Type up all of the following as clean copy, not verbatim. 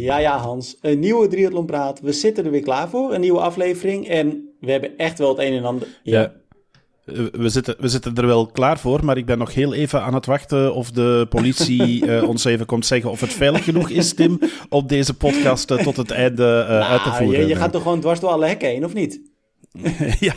Ja, Hans. Een nieuwe Triathlonpraat. We zitten er weer klaar voor. Een nieuwe aflevering. En we hebben echt wel het een en ander... Ja. We zitten er wel klaar voor, maar ik ben nog heel even aan het wachten of de politie ons even komt zeggen of het veilig genoeg is, Tim, op deze podcast tot het einde uit te voeren. Je gaat toch gewoon dwars door alle hekken heen, of niet? Ja.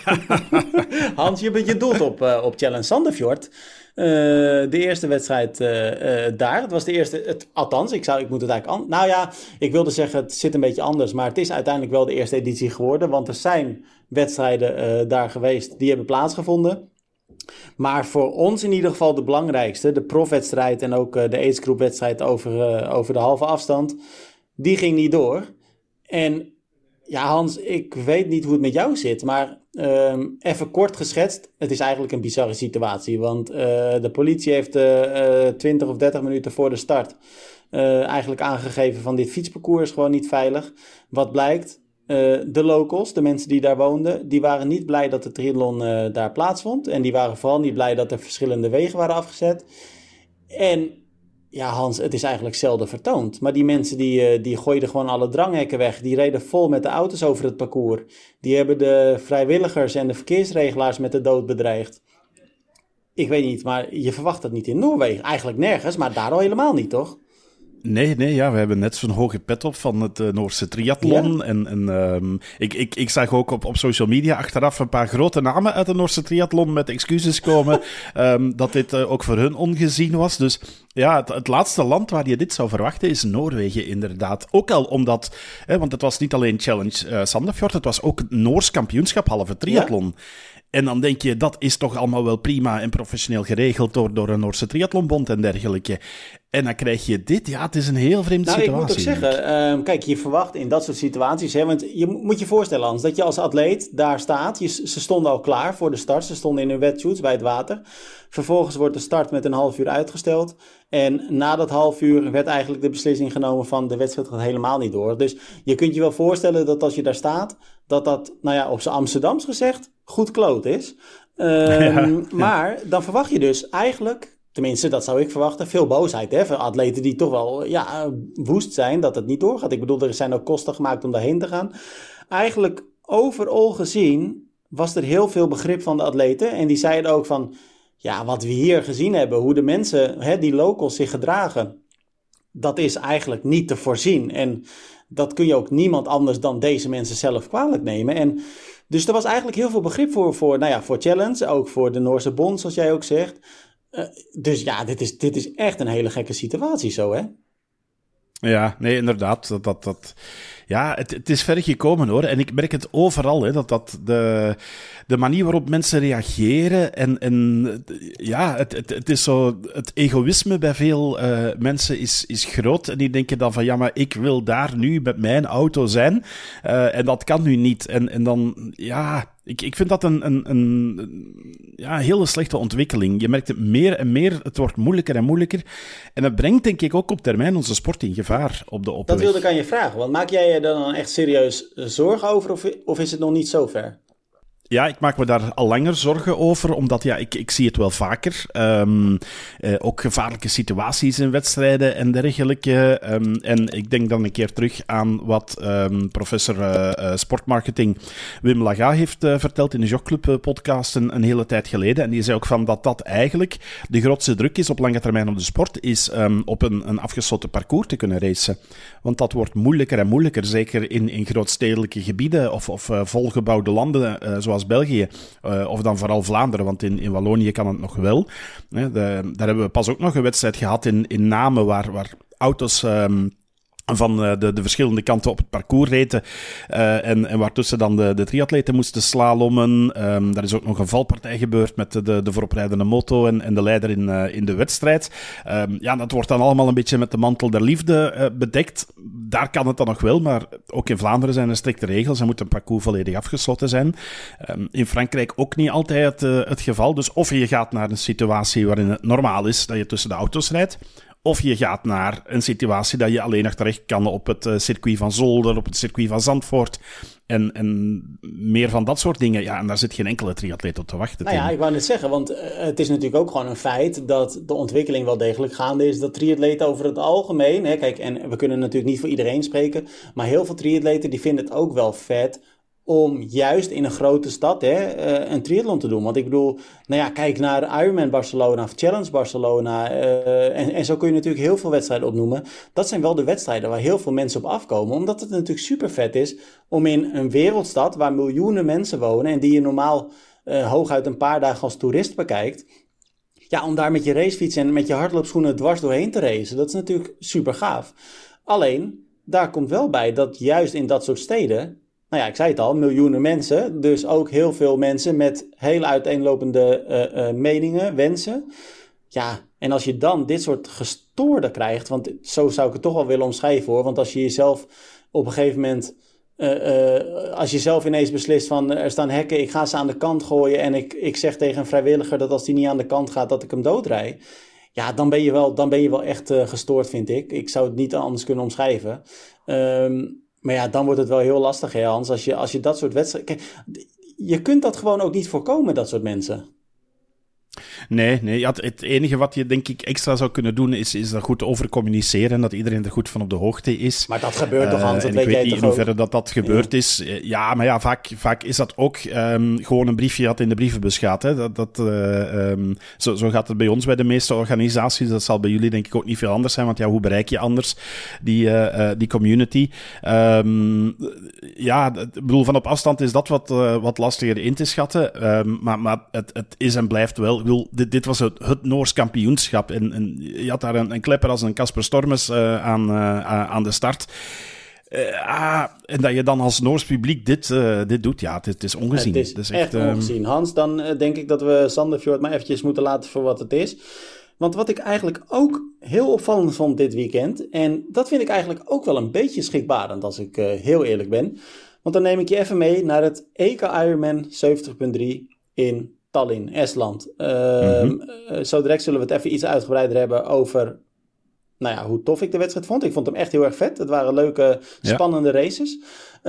Hans, je doelt op Challenge Sandefjord. De eerste wedstrijd daar. Het was de eerste... Althans, ik moet het eigenlijk... Nou ja, ik wilde zeggen, het zit een beetje anders. Maar het is uiteindelijk wel de eerste editie geworden. Want er zijn wedstrijden daar geweest die hebben plaatsgevonden. Maar voor ons in ieder geval de belangrijkste. De profwedstrijd en ook de aidsgroepwedstrijd over de halve afstand. Die ging niet door. En... Ja, Hans, ik weet niet hoe het met jou zit, maar even kort geschetst, het is eigenlijk een bizarre situatie. Want de politie heeft 20 of 30 minuten voor de start eigenlijk aangegeven van dit fietsparcours is gewoon niet veilig. Wat blijkt? De locals, de mensen die daar woonden, die waren niet blij dat de triathlon daar plaatsvond. En die waren vooral niet blij dat er verschillende wegen waren afgezet. En... Ja, Hans, het is eigenlijk zelden vertoond. Maar die mensen die gooiden gewoon alle dranghekken weg. Die reden vol met de auto's over het parcours. Die hebben de vrijwilligers en de verkeersregelaars met de dood bedreigd. Ik weet niet, maar je verwacht dat niet in Noorwegen. Eigenlijk nergens, maar daar al helemaal niet, toch? Nee, we hebben net zo'n hoge pet op van het Noorse triathlon. Ja. En ik zag ook op social media achteraf een paar grote namen uit de Noorse triathlon met excuses komen dat dit ook voor hun ongezien was. Dus ja, het laatste land waar je dit zou verwachten is Noorwegen inderdaad. Ook al omdat, want het was niet alleen Challenge Sandefjord, het was ook het Noors kampioenschap halve triathlon. Ja. En dan denk je, dat is toch allemaal wel prima en professioneel geregeld door een Noorse triathlonbond en dergelijke. En dan krijg je dit. Ja, het is een heel vreemde situatie. Ik moet ook zeggen, kijk, je verwacht in dat soort situaties, want je moet je voorstellen, Hans, dat je als atleet daar staat. Ze stonden al klaar voor de start. Ze stonden in hun wetsuits bij het water. Vervolgens wordt de start met een half uur uitgesteld. En na dat half uur werd eigenlijk de beslissing genomen van de wedstrijd gaat helemaal niet door. Dus je kunt je wel voorstellen dat als je daar staat, dat nou ja, op z'n Amsterdams gezegd, goed kloot is. Maar dan verwacht je dus eigenlijk... Tenminste, dat zou ik verwachten. Veel boosheid, hè? Van atleten die toch wel woest zijn dat het niet doorgaat. Ik bedoel, er zijn ook kosten gemaakt om daarheen te gaan. Eigenlijk overal gezien was er heel veel begrip van de atleten. En die zeiden ook van, ja, wat we hier gezien hebben, hoe de mensen, die locals zich gedragen, dat is eigenlijk niet te voorzien. En dat kun je ook niemand anders dan deze mensen zelf kwalijk nemen. En dus er was eigenlijk heel veel begrip voor Challenge, ook voor de Noorse Bond, zoals jij ook zegt. Dus ja, dit is echt een hele gekke situatie zo, hè? Ja, nee, inderdaad. Ja, het is ver gekomen, hoor. En ik merk het overal, hè, dat de manier waarop mensen reageren en ja, het is zo... Het egoïsme bij veel mensen is groot. En die denken dan van, ja, maar ik wil daar nu met mijn auto zijn. En dat kan nu niet. En dan, ja... Ik vind dat een hele slechte ontwikkeling. Je merkt het meer en meer, het wordt moeilijker en moeilijker. En het brengt, denk ik, ook op termijn onze sport in gevaar op de opweg. Dat wilde ik aan je vragen, want maak jij je dan echt serieus zorgen over of is het nog niet zo ver? Ja, ik maak me daar al langer zorgen over, omdat ik zie het wel vaker. Ook gevaarlijke situaties in wedstrijden en dergelijke. En ik denk dan een keer terug aan wat professor sportmarketing Wim Laga heeft verteld in de Jogclub podcast een hele tijd geleden. En die zei ook van dat eigenlijk de grootste druk is op lange termijn op de sport, is op een afgesloten parcours te kunnen racen. Want dat wordt moeilijker en moeilijker, zeker in grootstedelijke gebieden of volgebouwde landen, zoals België, of dan vooral Vlaanderen, want in Wallonië kan het nog wel. Daar hebben we pas ook nog een wedstrijd gehad in Namen, waar auto's van de verschillende kanten op het parcours reden en waartussen dan de triatleten moesten slalommen. Daar is ook nog een valpartij gebeurd met de vooroprijdende moto en de leider in de wedstrijd. Dat wordt dan allemaal een beetje met de mantel der liefde bedekt. Daar kan het dan nog wel, maar ook in Vlaanderen zijn er strikte regels en moet een parcours volledig afgesloten zijn. In Frankrijk ook niet altijd het geval. Dus of je gaat naar een situatie waarin het normaal is dat je tussen de auto's rijdt, Of je gaat naar een situatie dat je alleen nog terecht kan op het circuit van Zolder, op het circuit van Zandvoort. En meer van dat soort dingen. Ja, en daar zit geen enkele triatleet op te wachten. Nou ja, ik wou net zeggen, want het is natuurlijk ook gewoon een feit dat de ontwikkeling wel degelijk gaande is. Dat triatleten over het algemeen, hè, kijk, en we kunnen natuurlijk niet voor iedereen spreken, maar heel veel triatleten die vinden het ook wel vet om juist in een grote stad een triathlon te doen. Want ik bedoel, nou ja, kijk naar Ironman Barcelona of Challenge Barcelona. En zo kun je natuurlijk heel veel wedstrijden opnoemen. Dat zijn wel de wedstrijden waar heel veel mensen op afkomen. Omdat het natuurlijk super vet is om in een wereldstad waar miljoenen mensen wonen en die je normaal hooguit een paar dagen als toerist bekijkt. Ja, om daar met je racefiets en met je hardloopschoenen dwars doorheen te racen. Dat is natuurlijk super gaaf. Alleen, daar komt wel bij dat juist in dat soort steden, nou ja, ik zei het al, miljoenen mensen. Dus ook heel veel mensen met heel uiteenlopende meningen, wensen. Ja, en als je dan dit soort gestoorden krijgt, want zo zou ik het toch wel willen omschrijven hoor. Want als je jezelf op een gegeven moment, als je zelf ineens beslist van er staan hekken, ik ga ze aan de kant gooien en ik zeg tegen een vrijwilliger dat als die niet aan de kant gaat, dat ik hem doodrij. Ja, dan ben je wel echt gestoord, vind ik. Ik zou het niet anders kunnen omschrijven. Maar ja, dan wordt het wel heel lastig, hè, Hans. Als je dat soort wedstrijden... Kijk, je kunt dat gewoon ook niet voorkomen, dat soort mensen. Nee. Ja, het enige wat je denk ik extra zou kunnen doen is dat goed over communiceren en dat iedereen er goed van op de hoogte is. Maar dat gebeurt toch, Hans? Dat weet jij toch ook? Ik weet niet in hoeverre dat gebeurd is. Ja, maar ja, vaak is dat ook gewoon een briefje dat in de brievenbus gaat. Hè. Zo gaat het bij ons bij de meeste organisaties. Dat zal bij jullie denk ik ook niet veel anders zijn, want ja, hoe bereik je anders die community? Ja, ik bedoel, van op afstand is dat wat lastiger in te schatten. Maar het is en blijft wel. Dit was het Noors kampioenschap. En je had daar een klepper als een Casper Stormes aan de start. En dat je dan als Noors publiek dit doet, ja, het is ongezien. Het is echt ongezien. Hans, dan denk ik dat we Sandefjord maar eventjes moeten laten voor wat het is. Want wat ik eigenlijk ook heel opvallend vond dit weekend, en dat vind ik eigenlijk ook wel een beetje schrikbarend als ik heel eerlijk ben. Want dan neem ik je even mee naar het EK Ironman 70.3 in Tallinn, Estland. Zo direct zullen we het even iets uitgebreider hebben over hoe tof ik de wedstrijd vond. Ik vond hem echt heel erg vet. Het waren leuke, spannende races.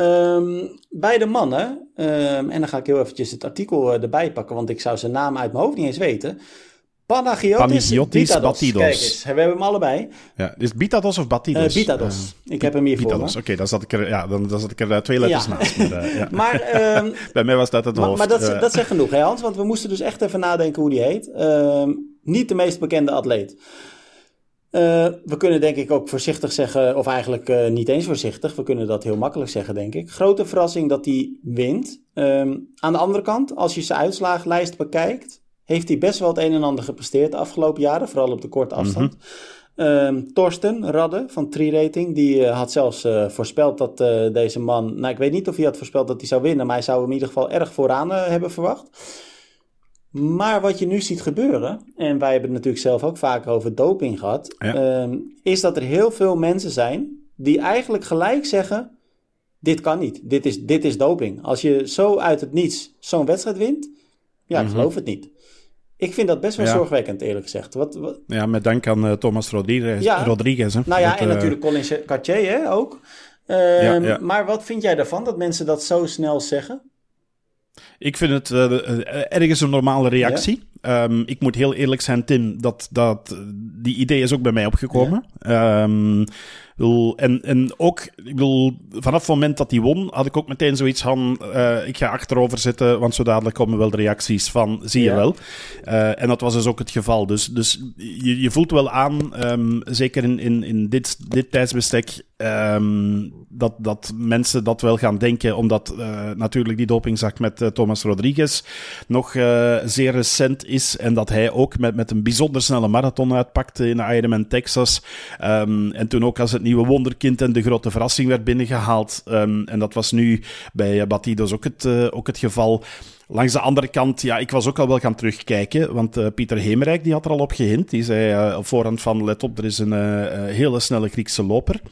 Bij de mannen, en dan ga ik heel eventjes het artikel erbij pakken, want ik zou zijn naam uit mijn hoofd niet eens weten. Panagiotis Batidos. Kijk eens, we hebben hem allebei. Ja, is het Bitados of Batidos? Bitados. Ik heb hem hier voor me. Oké, dan zat ik er 2 letters naast. Maar, bij mij was dat het hoofd. Maar dat zegt genoeg, hè Hans? Want we moesten dus echt even nadenken hoe die heet. Niet de meest bekende atleet. We kunnen denk ik ook voorzichtig zeggen, of eigenlijk niet eens voorzichtig. We kunnen dat heel makkelijk zeggen, denk ik. Grote verrassing dat hij wint. Aan de andere kant, als je zijn uitslagenlijst bekijkt, heeft hij best wel het een en ander gepresteerd de afgelopen jaren, vooral op de korte afstand. Torsten Radde van Tri-Rating, die had zelfs voorspeld dat deze man, nou ik weet niet of hij had voorspeld dat hij zou winnen, maar hij zou hem in ieder geval erg vooraan hebben verwacht. Maar wat je nu ziet gebeuren, en wij hebben het natuurlijk zelf ook vaker over doping gehad, is dat er heel veel mensen zijn die eigenlijk gelijk zeggen, dit kan niet, dit is doping. Als je zo uit het niets zo'n wedstrijd wint, ja, ik geloof het niet. Ik vind dat best wel zorgwekkend, eerlijk gezegd. Ja, met dank aan Thomas Rodriguez. Hè? Nou ja, en natuurlijk Colin Cartier ook. Maar wat vind jij daarvan, dat mensen dat zo snel zeggen? Ik vind het ergens een normale reactie. Ja? Ik moet heel eerlijk zijn, Tim, dat die idee is ook bij mij opgekomen. Ja. En ook, ik bedoel, vanaf het moment dat hij won, had ik ook meteen zoiets van, ik ga achterover zitten, want zo dadelijk komen wel de reacties van, zie je wel. En dat was dus ook het geval. Dus je voelt wel aan, zeker in dit tijdsbestek, dat mensen dat wel gaan denken, omdat natuurlijk die dopingzaak met Thomas Rodriguez nog zeer recent is en dat hij ook met een bijzonder snelle marathon uitpakte in Ironman Texas. En toen ook als het nieuwe wonderkind en de grote verrassing werd binnengehaald. En dat was nu bij Batidos ook het geval. Langs de andere kant, ja, ik was ook al wel gaan terugkijken, want Pieter Hemerijk die had er al op gehint. Die zei op voorhand van, let op, er is een hele snelle Griekse loper.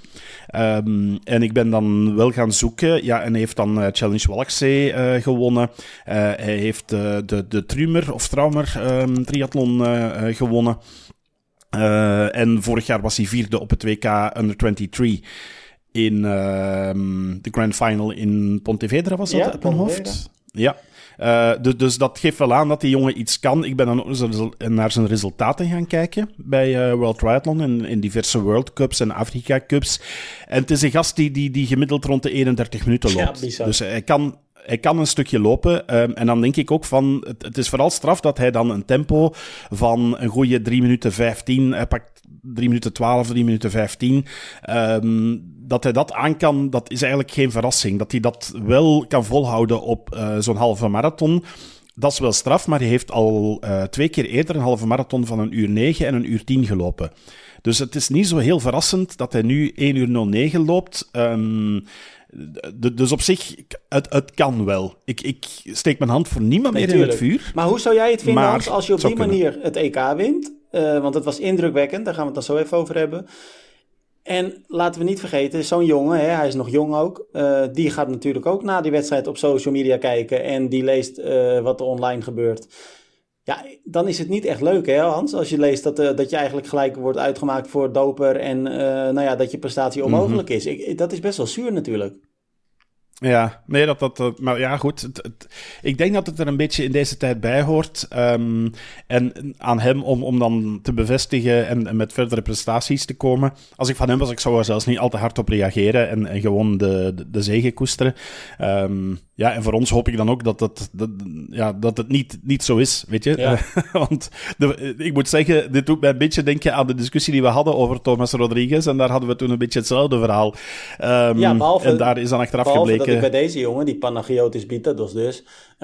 En ik ben dan wel gaan zoeken, ja, en hij heeft dan Challenge Wallachsee gewonnen. Hij heeft de Traumer triathlon gewonnen. En vorig jaar was hij vierde op het WK Under 23 in de Grand Final in Pontevedra, was dat op mijn hoofd? Ja. Dus dat geeft wel aan dat die jongen iets kan. Ik ben dan ook naar zijn resultaten gaan kijken bij World Triathlon in diverse World Cups en Afrika Cups. En het is een gast die gemiddeld rond de 31 minuten loopt. Bizar. Dus hij kan een stukje lopen. En dan denk ik ook van... Het is vooral straf dat hij dan een tempo van een goede 3 minuten 15... Hij pakt 3 minuten 12, 3 minuten 15... dat hij dat aan kan, dat is eigenlijk geen verrassing. Dat hij dat wel kan volhouden op zo'n halve marathon... Dat is wel straf, maar hij heeft al 2 keer eerder een halve marathon van 1 uur 9 en 1 uur 10 gelopen. Dus het is niet zo heel verrassend dat hij nu 1 uur 09 loopt... Dus op zich, het kan wel. Ik steek mijn hand voor niemand meer in het vuur. Maar hoe zou jij het vinden, Hans, als je op die manier het EK wint? Want het was indrukwekkend, daar gaan we het dan zo even over hebben. En laten we niet vergeten, zo'n jongen, hij is nog jong ook, die gaat natuurlijk ook na die wedstrijd op social media kijken en die leest wat er online gebeurt. Ja, dan is het niet echt leuk, hè, Hans, als je leest dat je eigenlijk gelijk wordt uitgemaakt voor doper en dat je prestatie onmogelijk is. Dat is best wel zuur natuurlijk. Ja, nee, maar ja, goed. Ik denk dat het er een beetje in deze tijd bij hoort. En aan hem om dan te bevestigen en met verdere prestaties te komen. Als ik van hem was, ik zou er zelfs niet al te hard op reageren en gewoon de zege koesteren. Ja, en voor ons hoop ik dan ook dat het niet zo is, weet je. Ja. Want ik moet zeggen, dit doet mij een beetje denken aan de discussie die we hadden over Thomas Rodriguez. En daar hadden we toen een beetje hetzelfde verhaal. En daar is dan achteraf gebleken... dat ik bij deze jongen, die Panagiotis Bitados dus,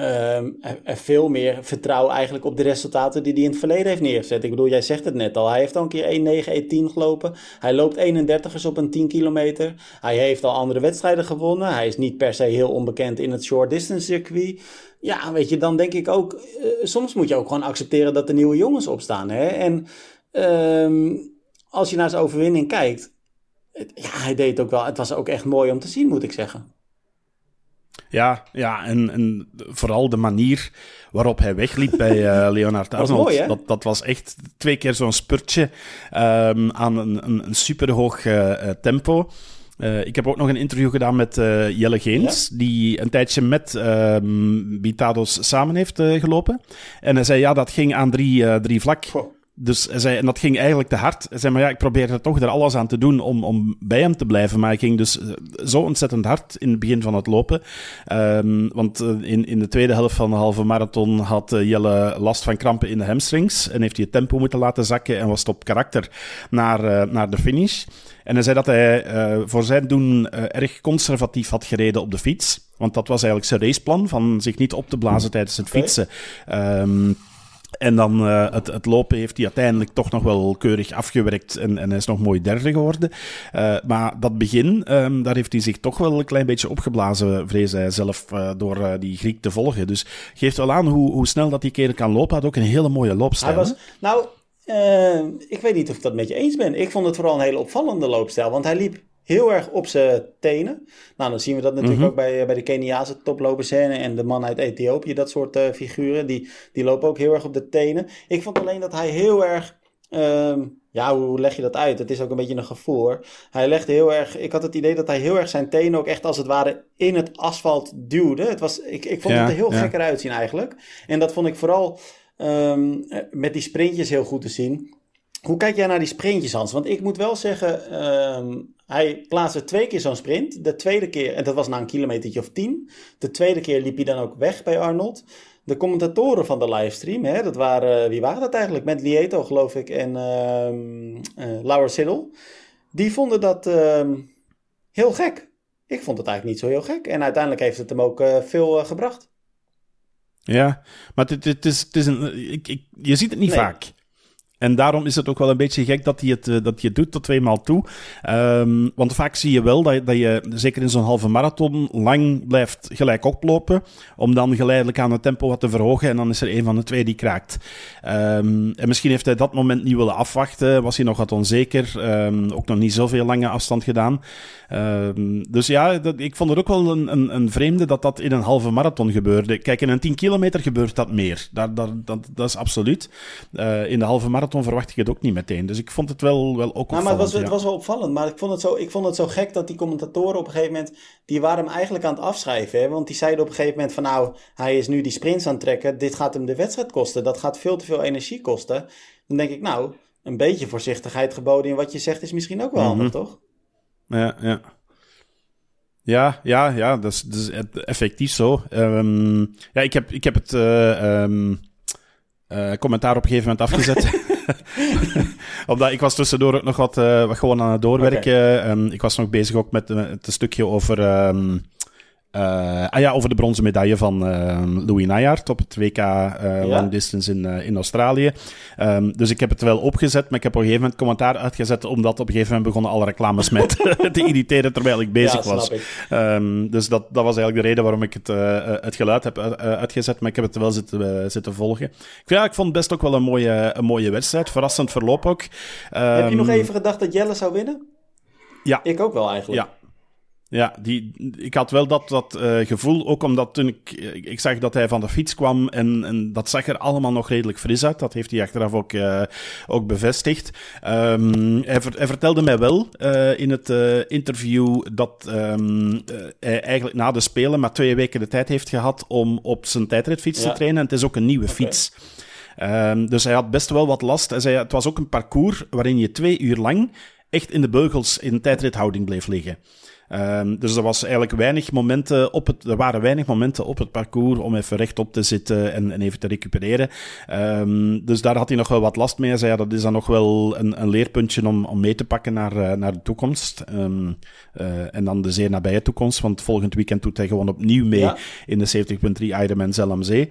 veel meer vertrouw eigenlijk op de resultaten die hij in het verleden heeft neergezet. Ik bedoel, jij zegt het net al. Hij heeft al een keer 1.9, 1.10 gelopen. Hij loopt 31ers op een 10 kilometer. Hij heeft al andere wedstrijden gewonnen. Hij is niet per se heel onbekend in het short distance circuit. Ja, weet je, dan denk ik ook... soms moet je ook gewoon accepteren dat er nieuwe jongens opstaan. Hè? En als je naar zijn overwinning kijkt... hij deed het ook wel. Het was ook echt mooi om te zien, moet ik zeggen. Ja, en vooral de manier waarop hij wegliep bij Leonard Arnold. Dat was echt 2 keer zo'n spurtje aan een superhoog tempo. Ik heb ook nog een interview gedaan met Jelle Geens, die een tijdje met Bitados samen heeft gelopen. En hij zei, dat ging aan 3 vlak. Goh. Dus hij zei, en dat ging eigenlijk te hard. Hij zei, maar ik probeerde toch er alles aan te doen om bij hem te blijven. Maar hij ging dus zo ontzettend hard in het begin van het lopen. Want in de tweede helft van de halve marathon had Jelle last van krampen in de hamstrings. En heeft hij het tempo moeten laten zakken en was het op karakter naar de finish. En hij zei dat hij voor zijn doen erg conservatief had gereden op de fiets. Want dat was eigenlijk zijn raceplan, van zich niet op te blazen tijdens het fietsen. En dan het lopen heeft hij uiteindelijk toch nog wel keurig afgewerkt en hij is nog mooi derde geworden. Maar dat begin, daar heeft hij zich toch wel een klein beetje opgeblazen, vrees hij zelf, door die Griek te volgen. Dus geeft wel aan hoe snel dat die kerel kan lopen. Hij had ook een hele mooie loopstijl. Ik weet niet of ik dat met je eens ben. Ik vond het vooral een hele opvallende loopstijl, want hij liep heel erg op zijn tenen. Nou, dan zien we dat natuurlijk ook bij de Keniaanse toplopers en de man uit Ethiopië, dat soort figuren. Die lopen ook heel erg op de tenen. Ik vond alleen dat hij heel erg... hoe leg je dat uit? Het is ook een beetje een gevoel, hoor. Hij legde heel erg... Ik had het idee dat hij heel erg zijn tenen ook echt als het ware in het asfalt duwde. Ik vond het er heel gek eruit zien eigenlijk. En dat vond ik vooral met die sprintjes heel goed te zien. Hoe kijk jij naar die sprintjes, Hans? Want ik moet wel zeggen, hij plaatste 2 keer zo'n sprint. De tweede keer, en dat was na een kilometertje of 10. De tweede keer liep hij dan ook weg bij Arnold. De commentatoren van de livestream, wie waren dat eigenlijk? Matt Lieto, geloof ik, en Laura Siddle. Die vonden dat heel gek. Ik vond het eigenlijk niet zo heel gek. En uiteindelijk heeft het hem ook veel gebracht. Ja, maar het is je ziet het niet vaak. En daarom is het ook wel een beetje gek dat hij het doet tot 2 maal toe. Want vaak zie je wel dat je, zeker in zo'n halve marathon, lang blijft gelijk oplopen. Om dan geleidelijk aan het tempo wat te verhogen. En dan is er een van de 2 die kraakt. En misschien heeft hij dat moment niet willen afwachten. Was hij nog wat onzeker. Ook nog niet zoveel lange afstand gedaan. Dus ja, ik vond het ook wel een vreemde dat in een halve marathon gebeurde. Kijk, in een 10 kilometer gebeurt dat meer. Dat is absoluut. In de halve marathon marathon verwacht ik het ook niet meteen. Dus ik vond het wel ook opvallend. Maar het was wel opvallend. Maar ik vond het zo gek dat die commentatoren op een gegeven moment... die waren hem eigenlijk aan het afschrijven. Hè? Want die zeiden op een gegeven moment van... nou, hij is nu die sprints aan het trekken. Dit gaat hem de wedstrijd kosten. Dat gaat veel te veel energie kosten. Dan denk ik, nou, een beetje voorzichtigheid geboden in wat je zegt... is misschien ook wel handig, toch? Ja. Ja, dat is effectief zo. Ik heb het commentaar op een gegeven moment afgezet. Omdat ik was tussendoor ook nog wat gewoon aan het doorwerken. Okay. Ik was nog bezig ook met het stukje over... over de bronzen medaille van Louis Nijhaart op het WK Long Distance in Australië. Dus ik heb het wel opgezet, maar ik heb op een gegeven moment commentaar uitgezet, omdat op een gegeven moment begonnen alle reclames met te irriteren terwijl ik bezig was. Dus dat was eigenlijk de reden waarom ik het geluid heb uitgezet, maar ik heb het wel zitten volgen. Ik vond het best ook wel een mooie wedstrijd, verrassend verloop ook. Heb je nog even gedacht dat Jelle zou winnen? Ja. Ik ook wel eigenlijk. Ja, ik had wel dat gevoel, ook omdat toen ik zag dat hij van de fiets kwam en dat zag er allemaal nog redelijk fris uit. Dat heeft hij achteraf ook bevestigd. Hij vertelde mij wel in het interview dat hij eigenlijk na de Spelen maar 2 weken de tijd heeft gehad om op zijn tijdritfiets te trainen. En het is ook een nieuwe fiets. Dus hij had best wel wat last. Hij zei, het was ook een parcours waarin je 2 uur lang echt in de beugels in tijdrithouding bleef liggen. Dus er waren weinig momenten op het parcours om even rechtop te zitten en even te recupereren. Dus daar had hij nog wel wat last mee. Hij zei, dat is dan nog wel een leerpuntje om mee te pakken naar de toekomst. En dan de zeer nabije toekomst, want volgend weekend doet hij gewoon opnieuw mee in de 70.3 Ironman Zell am See.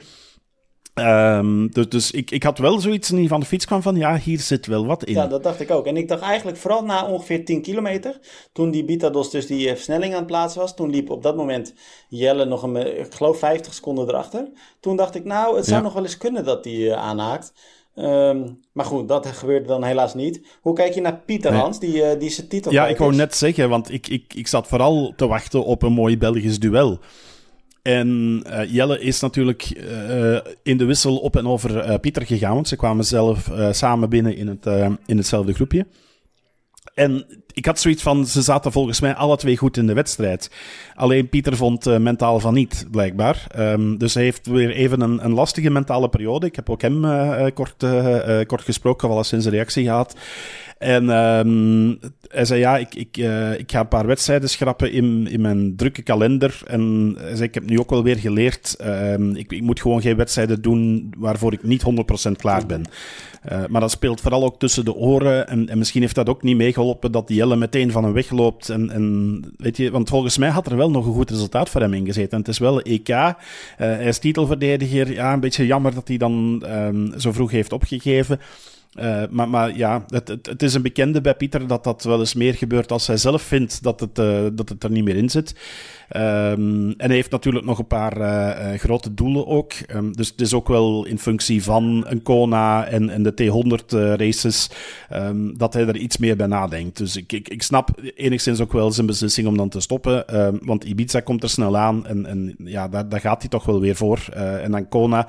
Dus ik had wel zoiets die van de fiets kwam van, hier zit wel wat in. Ja, dat dacht ik ook. En ik dacht eigenlijk vooral na ongeveer 10 kilometer, toen die Bitados dus die versnelling aan het plaatsen was, toen liep op dat moment Jelle nog ik geloof 50 seconden erachter. Toen dacht ik, nou, het zou nog wel eens kunnen dat die aanhaakt. Maar goed, dat gebeurde dan helaas niet. Hoe kijk je naar Pieter, Hans, die zijn titel? Ja, ik wou net zeggen, want ik zat vooral te wachten op een mooi Belgisch duel. En Jelle is natuurlijk in de wissel op en over Pieter gegaan, want ze kwamen zelf samen binnen in hetzelfde groepje. En ik had zoiets van, ze zaten volgens mij alle 2 goed in de wedstrijd. Alleen Pieter vond mentaal van niet, blijkbaar. Dus hij heeft weer even een lastige mentale periode. Ik heb ook hem kort gesproken, wel eens sinds een reactie gehad. En hij zei, ik ga een paar wedstrijden schrappen in mijn drukke kalender. En hij zei, ik heb nu ook wel weer geleerd, ik moet gewoon geen wedstrijden doen waarvoor ik niet 100% klaar ben. Maar dat speelt vooral ook tussen de oren. En misschien heeft dat ook niet meegeholpen dat Jelle meteen van hem wegloopt. En weet je, want volgens mij had er wel nog een goed resultaat voor hem ingezeten. En het is wel EK. Hij is titelverdediger. Ja, een beetje jammer dat hij dan zo vroeg heeft opgegeven. Maar ja, het is een bekende bij Pieter dat wel eens meer gebeurt als hij zelf vindt dat het er niet meer in zit. En hij heeft natuurlijk nog een paar grote doelen ook. Dus het is ook wel in functie van een Kona en de T100 races dat hij er iets meer bij nadenkt. Dus ik snap enigszins ook wel zijn beslissing om dan te stoppen. Want Ibiza komt er snel aan en ja, daar gaat hij toch wel weer voor. En dan Kona.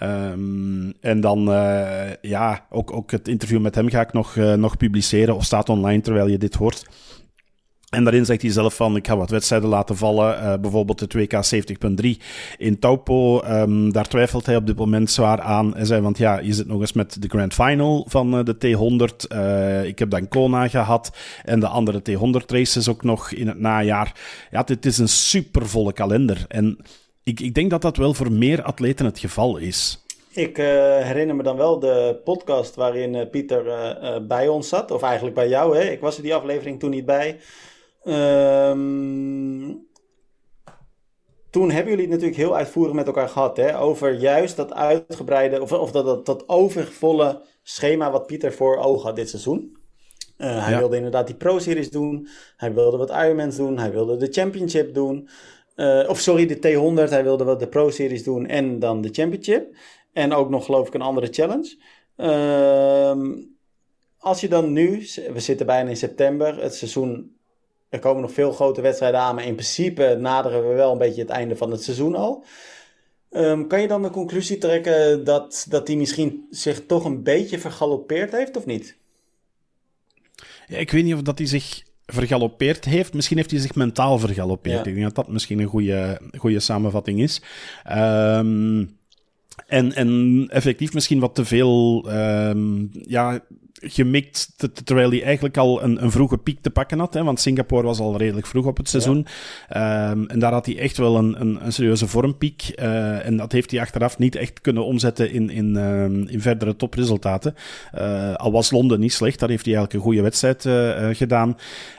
En dan ook het interview met hem ga ik nog publiceren of staat online terwijl je dit hoort. En daarin zegt hij zelf van, ik ga wat wedstrijden laten vallen. Bijvoorbeeld de 2K 70.3 in Taupo. Daar twijfelt hij op dit moment zwaar aan. Hij zei, want ja, je zit nog eens met de Grand Final van de T100. Ik heb dan Kona gehad. En de andere T100 races ook nog in het najaar. Ja, dit is een supervolle kalender. En ik denk dat dat wel voor meer atleten het geval is. Ik herinner me dan wel de podcast waarin Pieter bij ons zat. Of eigenlijk bij jou, hè? Ik was er die aflevering toen niet bij. Toen hebben jullie het natuurlijk heel uitvoerig met elkaar gehad, hè? Over juist dat uitgebreide, of dat overvolle schema wat Pieter voor ogen had dit seizoen. Hij wilde inderdaad die Pro-series doen. Hij wilde wat Ironmans doen. Hij wilde de Championship doen. De T100. Hij wilde wat de Pro-series doen en dan de Championship. En ook nog, geloof ik, een andere challenge. Als je dan nu, we zitten bijna in september, het seizoen, er komen nog veel grote wedstrijden aan, maar in principe naderen we wel een beetje het einde van het seizoen al. Kan je dan de conclusie trekken dat hij misschien zich toch een beetje vergalopeerd heeft, of niet? Ja, ik weet niet of dat hij zich vergalopeerd heeft. Misschien heeft hij zich mentaal vergalopeerd. Ja. Ik denk dat dat misschien een goede samenvatting is. En effectief misschien wat te veel gemikt, terwijl hij eigenlijk al een vroege piek te pakken had. Hè, want Singapore was al redelijk vroeg op het seizoen. Ja. En daar had hij echt wel een serieuze vormpiek. En dat heeft hij achteraf niet echt kunnen omzetten in verdere topresultaten. Al was Londen niet slecht, daar heeft hij eigenlijk een goede wedstrijd gedaan.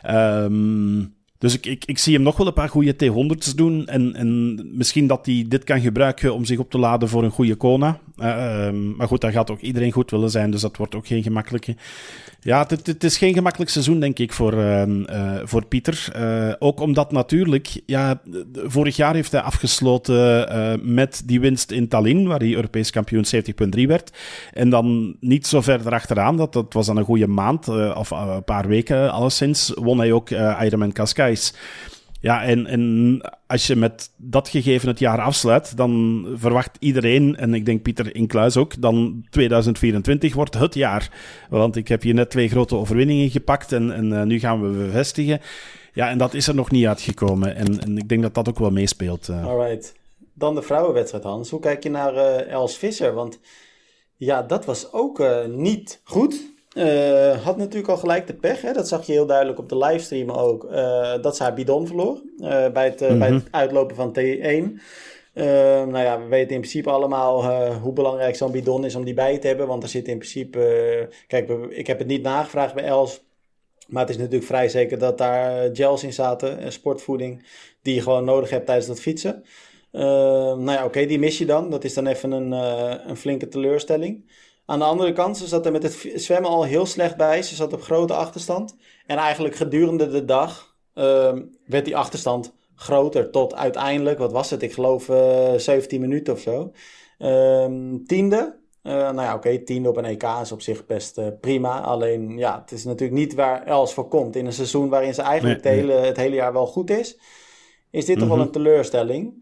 Dus ik zie hem nog wel een paar goede T100's doen. En misschien dat hij dit kan gebruiken om zich op te laden voor een goede Kona. Maar goed, daar gaat ook iedereen goed willen zijn. Dus dat wordt ook geen gemakkelijke. Ja, het is geen gemakkelijk seizoen, denk ik, voor Pieter. Ook omdat natuurlijk, ja, vorig jaar heeft hij afgesloten met die winst in Tallinn, waar hij Europees kampioen 70.3 werd. En dan niet zo verder achteraan, dat was dan een goede maand, of een paar weken alleszins, won hij ook Ironman Cascais. Ja, en als je met dat gegeven het jaar afsluit, dan verwacht iedereen, en ik denk Pieter Incluis ook, dan 2024 wordt het jaar. Want ik heb hier net 2 grote overwinningen gepakt en nu gaan we bevestigen. Ja, en dat is er nog niet uitgekomen. En ik denk dat dat ook wel meespeelt. Alright. Dan de vrouwenwedstrijd, Hans. Hoe kijk je naar Els Visser? Want ja, dat was ook niet goed. Had natuurlijk al gelijk de pech, hè? Dat zag je heel duidelijk op de livestream ook, dat ze haar bidon verloor bij het uitlopen van T1. Nou ja, we weten in principe allemaal hoe belangrijk zo'n bidon is om die bij te hebben, want er zit in principe, kijk, ik heb het niet nagevraagd bij Els, maar het is natuurlijk vrij zeker dat daar gels in zaten, sportvoeding, die je gewoon nodig hebt tijdens dat fietsen. Nou ja, oké, die mis je dan. Dat is dan even een flinke teleurstelling. Aan de andere kant, ze zat er met het zwemmen al heel slecht bij. Ze zat op grote achterstand. En eigenlijk gedurende de dag werd die achterstand groter. Tot uiteindelijk, wat was het? Ik geloof 17 minuten of zo. 10e. Nou ja, oké, 10e op een EK is op zich best prima. Alleen, ja, het is natuurlijk niet waar Els voor komt. In een seizoen waarin ze eigenlijk het hele jaar wel goed is dit toch wel een teleurstelling.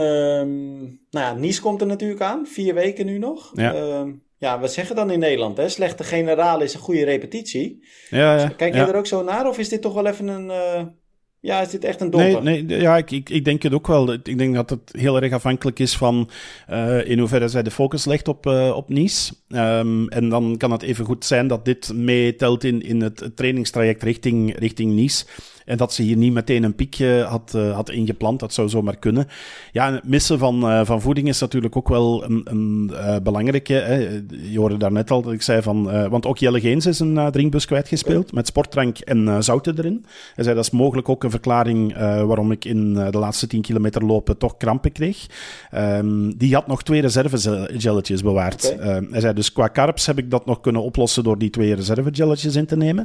Nou ja, Nice komt er natuurlijk aan. 4 weken nu nog. Ja. Ja, we zeggen dan in Nederland, hè? Slechte generale is een goede repetitie. Ja. Kijk jij er ook zo naar? Of is dit toch wel even een... is dit echt een domper? Nee, ja, ik denk het ook wel. Ik denk dat het heel erg afhankelijk is van in hoeverre zij de focus legt op Nice. En dan kan het even goed zijn dat dit meetelt in het trainingstraject richting Nice. En dat ze hier niet meteen een piekje had ingeplant. Dat zou zomaar kunnen. Ja, het missen van voeding is natuurlijk ook wel een belangrijke. Hè. Je hoorde daarnet al dat ik zei van... want ook Jelle Geens is een drinkbus kwijtgespeeld. Met sportdrank en zouten erin. Hij zei dat is mogelijk ook een verklaring waarom ik in de laatste 10 kilometer lopen toch krampen kreeg. Die had nog 2 reservegelletjes bewaard. Okay. Hij zei dus qua carbs heb ik dat nog kunnen oplossen door die 2 reservegelletjes in te nemen.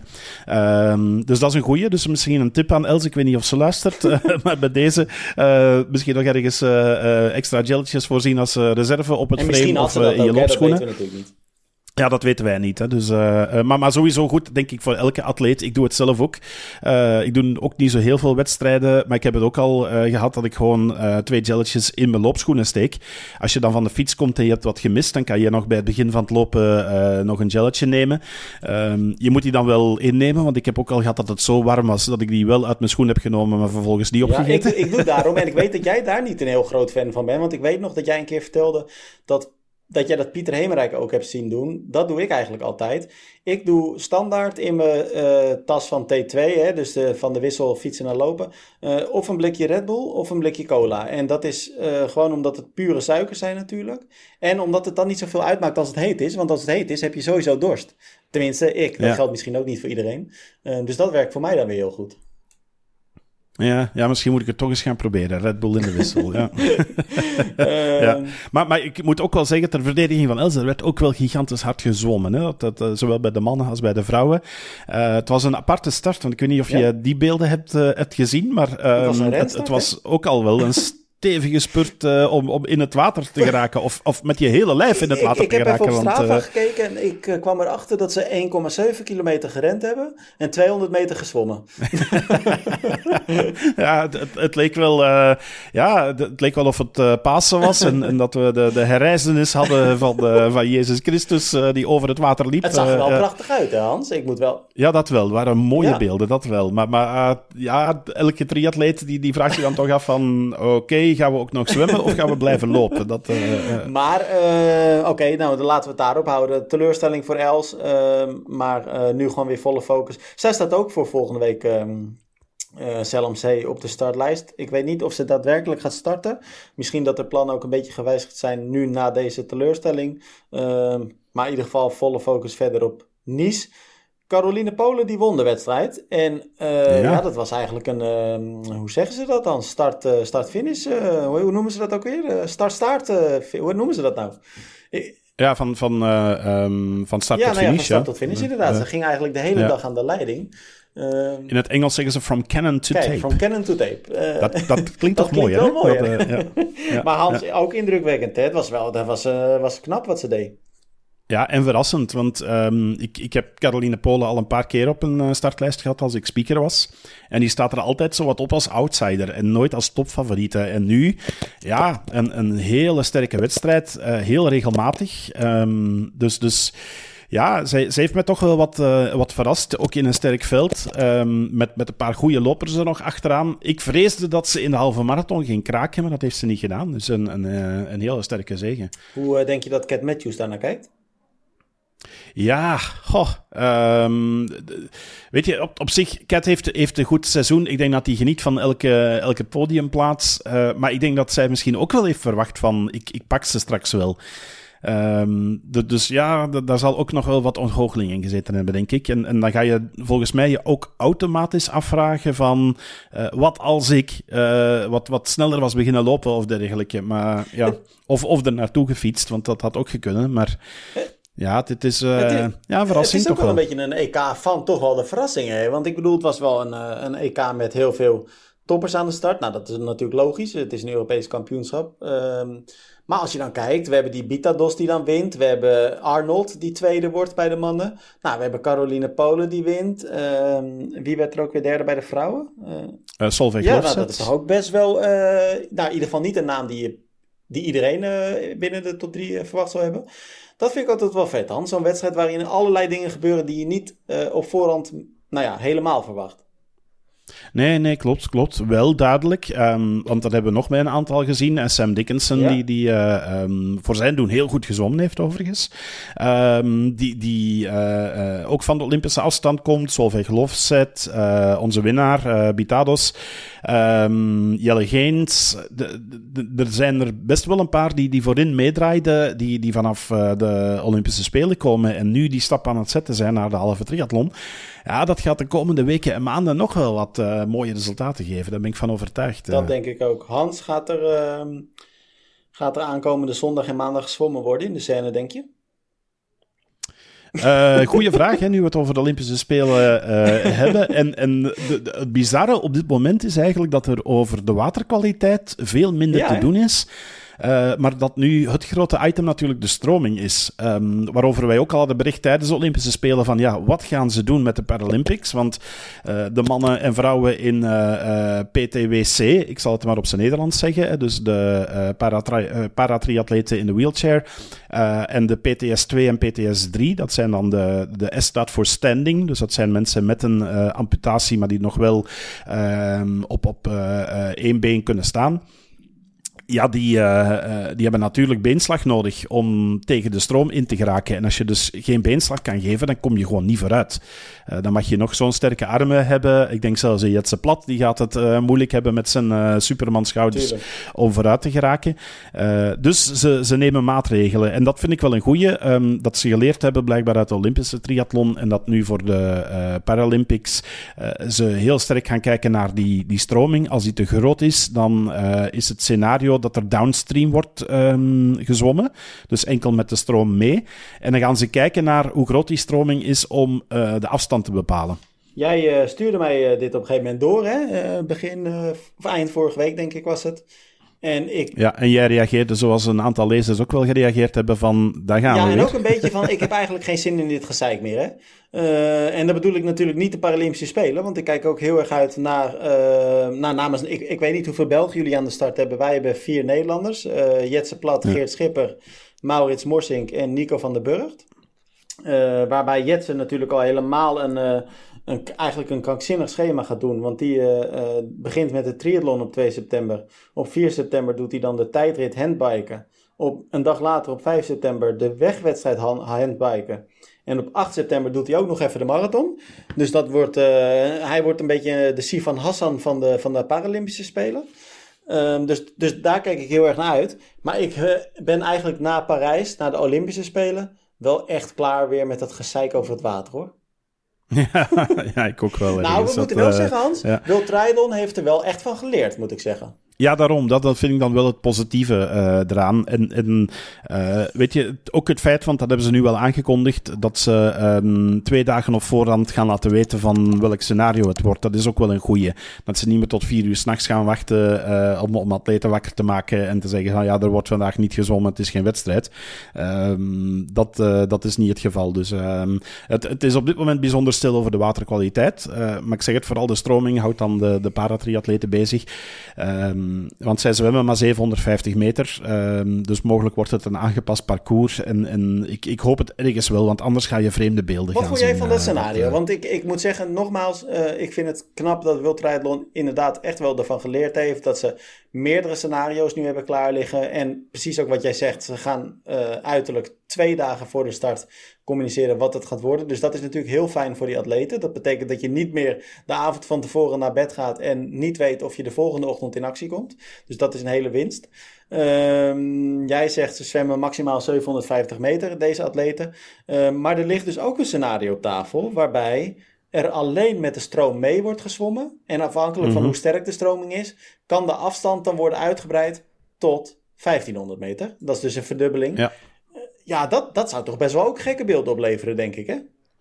Dus dat is een goeie. Dus misschien een tip aan Els, ik weet niet of ze luistert, maar bij deze misschien nog ergens extra gelletjes voorzien als reserve op het frame of in je loopschoenen. Dat weten we natuurlijk niet. Ja, dat weten wij niet. Hè. Dus, maar sowieso goed, denk ik, voor elke atleet. Ik doe het zelf ook. Ik doe ook niet zo heel veel wedstrijden, maar ik heb het ook al gehad dat ik gewoon 2 gelletjes in mijn loopschoenen steek. Als je dan van de fiets komt en je hebt wat gemist, dan kan je nog bij het begin van het lopen nog een gelletje nemen. Je moet die dan wel innemen, want ik heb ook al gehad dat het zo warm was dat ik die wel uit mijn schoen heb genomen, maar vervolgens niet opgegeten. Ja, ik doe het daarom. En ik weet dat jij daar niet een heel groot fan van bent, want ik weet nog dat jij een keer vertelde dat jij dat Pieter Hemerijk ook hebt zien doen. Dat doe ik eigenlijk altijd. Ik doe standaard in mijn tas van T2, hè, dus van de wissel fietsen naar lopen, of een blikje Red Bull of een blikje cola. En dat is gewoon omdat het pure suikers zijn natuurlijk. En omdat het dan niet zoveel uitmaakt als het heet is. Want als het heet is, heb je sowieso dorst. Tenminste, ik. Dat geldt misschien ook niet voor iedereen. Dus dat werkt voor mij dan weer heel goed. Ja, misschien moet ik het toch eens gaan proberen. Red Bull in de wissel, ja. Ja. Maar ik moet ook wel zeggen, ter verdediging van Els, er werd ook wel gigantisch hard gezwommen. Hè? Dat, zowel bij de mannen als bij de vrouwen. Het was een aparte start, want ik weet niet of je die beelden hebt gezien, maar het was ook al wel een stevige spurt om in het water te geraken. Of met je hele lijf in het water te geraken. Ik heb even op Strava gekeken en ik kwam erachter dat ze 1,7 kilometer gerend hebben en 200 meter gezwommen. Ja, het leek wel, het leek wel of het Pasen was en dat we de herrijzenis hadden van Jezus Christus die over het water liep. Het zag er wel prachtig uit, hè, Hans? Ik moet wel... Ja, dat wel. Het waren mooie beelden, dat wel. Maar elke triatleet die vraagt je dan toch af van... Oké, gaan we ook nog zwemmen of gaan we blijven lopen? Maar, dan laten we het daarop houden. Teleurstelling voor Els, maar nu gewoon weer volle focus. Zij staat ook voor volgende week... CLMC op de startlijst. Ik weet niet of ze daadwerkelijk gaat starten. Misschien dat de plannen ook een beetje gewijzigd zijn nu na deze teleurstelling. Maar in ieder geval volle focus verder op Nice. Caroline Polen die won de wedstrijd. En dat was eigenlijk een... hoe zeggen ze dat dan? Start-finish? Hoe noemen ze dat ook weer? Start-start? Hoe noemen ze dat nou? Ja, van start tot finish. Van start tot finish, inderdaad. Ze ging eigenlijk de hele dag aan de leiding. In het Engels zeggen ze from cannon to tape. From cannon to tape. Dat klinkt toch mooi, hè? Mooi, maar Hans, ook indrukwekkend. Hè? Dat was knap wat ze deed. Ja, en verrassend, want ik heb Caroline Polen al een paar keer op een startlijst gehad als ik speaker was. En die staat er altijd zo wat op als outsider en nooit als topfavoriete. En nu, een hele sterke wedstrijd, heel regelmatig. Dus ja, zij heeft mij toch wel wat verrast, ook in een sterk veld, met een paar goede lopers er nog achteraan. Ik vreesde dat ze in de halve marathon ging kraken, maar dat heeft ze niet gedaan. Dus een hele sterke zege. Hoe denk je dat Cat Matthews daarnaar kijkt? Ja, weet je, op zich, Cat heeft een goed seizoen. Ik denk dat hij geniet van elke podiumplaats. Maar ik denk dat zij misschien ook wel heeft verwacht van, ik pak ze straks wel. Dus ja, daar zal ook nog wel wat ontgoocheling in gezeten hebben, denk ik. En dan ga je volgens mij je ook automatisch afvragen van... wat als ik wat sneller was beginnen lopen of dergelijke. Maar ja, of er naartoe gefietst, want dat had ook gekund. Maar... Ja, dit is verrassing toch wel. Het is ook wel een beetje een EK van toch wel de verrassingen. Hè? Want ik bedoel, het was wel een EK met heel veel toppers aan de start. Nou, dat is natuurlijk logisch. Het is een Europees kampioenschap. Maar als je dan kijkt, we hebben die Bitados die dan wint. We hebben Arnold die tweede wordt bij de mannen. Nou, we hebben Caroline Polen die wint. Wie werd er ook weer derde bij de vrouwen? Solveig Ja, Lofset. Dat is toch ook best wel... in ieder geval niet een naam die iedereen binnen de top 3 verwacht zou hebben. Dat vind ik altijd wel vet, Hans. Zo'n wedstrijd waarin allerlei dingen gebeuren die je niet op voorhand helemaal verwacht. Nee, klopt. Wel duidelijk. Want dat hebben we nog bij een aantal gezien. En Sam Dickinson, die voor zijn doen heel goed gezwommen heeft, overigens. Die ook van de Olympische afstand komt. Solveig Lofset, onze winnaar, Bitados. Jelle Geens. Er zijn er best wel een paar die voorin meedraaiden, die vanaf de Olympische Spelen komen en nu die stap aan het zetten zijn naar de halve triathlon. Ja, dat gaat de komende weken en maanden nog wel wat mooie resultaten geven. Daar ben ik van overtuigd. Dat denk ik ook. Hans, gaat er aankomende zondag en maandag gezwommen worden in de scène, denk je? Goeie vraag, hè, nu we het over de Olympische Spelen hebben. En het bizarre op dit moment is eigenlijk dat er over de waterkwaliteit veel minder te doen is. Maar dat nu het grote item natuurlijk de stroming is. Waarover wij ook al hadden bericht tijdens de Olympische Spelen van wat gaan ze doen met de Paralympics? Want de mannen en vrouwen in PTWC, ik zal het maar op zijn Nederlands zeggen, dus de paratriatleten in de wheelchair en de PTS2 en PTS3, dat zijn dan de S staat voor standing, dus dat zijn mensen met een amputatie, maar die nog wel op één been kunnen staan. Ja, die hebben natuurlijk beenslag nodig om tegen de stroom in te geraken. En als je dus geen beenslag kan geven, dan kom je gewoon niet vooruit. Dan mag je nog zo'n sterke armen hebben. Ik denk zelfs Jetse Plat, die gaat het moeilijk hebben met zijn supermanschouders om vooruit te geraken. Dus ze nemen maatregelen. En dat vind ik wel een goeie. Dat ze geleerd hebben blijkbaar uit de Olympische triathlon. En dat nu voor de Paralympics ze heel sterk gaan kijken naar die stroming. Als die te groot is, dan is het scenario dat er downstream wordt gezwommen. Dus enkel met de stroom mee. En dan gaan ze kijken naar hoe groot die stroming is om de afstand te bepalen. Jij stuurde mij dit op een gegeven moment door, hè? Eind vorige week, denk ik, was het. En jij reageerde zoals een aantal lezers ook wel gereageerd hebben van, daar gaan we weer. Ja, en ook een beetje van, ik heb eigenlijk geen zin in dit gezeik meer. Hè? En dat bedoel ik natuurlijk niet de Paralympische Spelen, want ik kijk ook heel erg uit naar namens... Ik weet niet hoeveel Belgen jullie aan de start hebben. Wij hebben 4 Nederlanders. Jetse Plat, Geert Schipper, Maurits Morsink en Nico van der Burgt. Waarbij Jetse natuurlijk al helemaal eigenlijk een krankzinnig schema gaat doen. Want die begint met de triathlon op 2 september. Op 4 september doet hij dan de tijdrit handbiken. Een dag later, op 5 september, de wegwedstrijd handbiken. En op 8 september doet hij ook nog even de marathon. Dus hij wordt een beetje de Sifan Hassan van de Paralympische Spelen. Dus daar kijk ik heel erg naar uit. Maar ik ben eigenlijk na Parijs, na de Olympische Spelen, wel echt klaar weer met dat gezeik over het water, hoor. Ja, ik ook wel. Nou, we moeten wel zeggen, Hans, World Triathlon heeft er wel echt van geleerd, moet ik zeggen. Ja, daarom. Dat vind ik dan wel het positieve eraan. En weet je, ook het feit, want dat hebben ze nu wel aangekondigd, dat ze 2 dagen op voorhand gaan laten weten van welk scenario het wordt. Dat is ook wel een goeie. Dat ze niet meer tot 4 uur 's nachts gaan wachten om atleten wakker te maken en te zeggen van ja, er wordt vandaag niet gezwommen, het is geen wedstrijd. Dat is niet het geval. Dus het is op dit moment bijzonder stil over de waterkwaliteit. Maar ik zeg het, vooral de stroming houdt dan de paratriatleten bezig. Want zij zwemmen maar 750 meter. Dus mogelijk wordt het een aangepast parcours. En ik hoop het ergens wel, want anders ga je vreemde beelden gaan zien. Wat vond jij van dat scenario? Want ik moet zeggen, nogmaals, ik vind het knap dat World Triathlon inderdaad echt wel ervan geleerd heeft. Dat ze meerdere scenario's nu hebben klaar liggen. En precies ook wat jij zegt, ze gaan uiterlijk 2 dagen voor de start communiceren wat het gaat worden. Dus dat is natuurlijk heel fijn voor die atleten. Dat betekent dat je niet meer de avond van tevoren naar bed gaat en niet weet of je de volgende ochtend in actie komt. Dus dat is een hele winst. Jij zegt ze zwemmen maximaal 750 meter, deze atleten. Maar er ligt dus ook een scenario op tafel waarbij er alleen met de stroom mee wordt gezwommen. En afhankelijk van hoe sterk de stroming is, kan de afstand dan worden uitgebreid tot 1500 meter. Dat is dus een verdubbeling. Ja. Ja, dat zou toch best wel ook gekke beelden opleveren, denk ik, hè?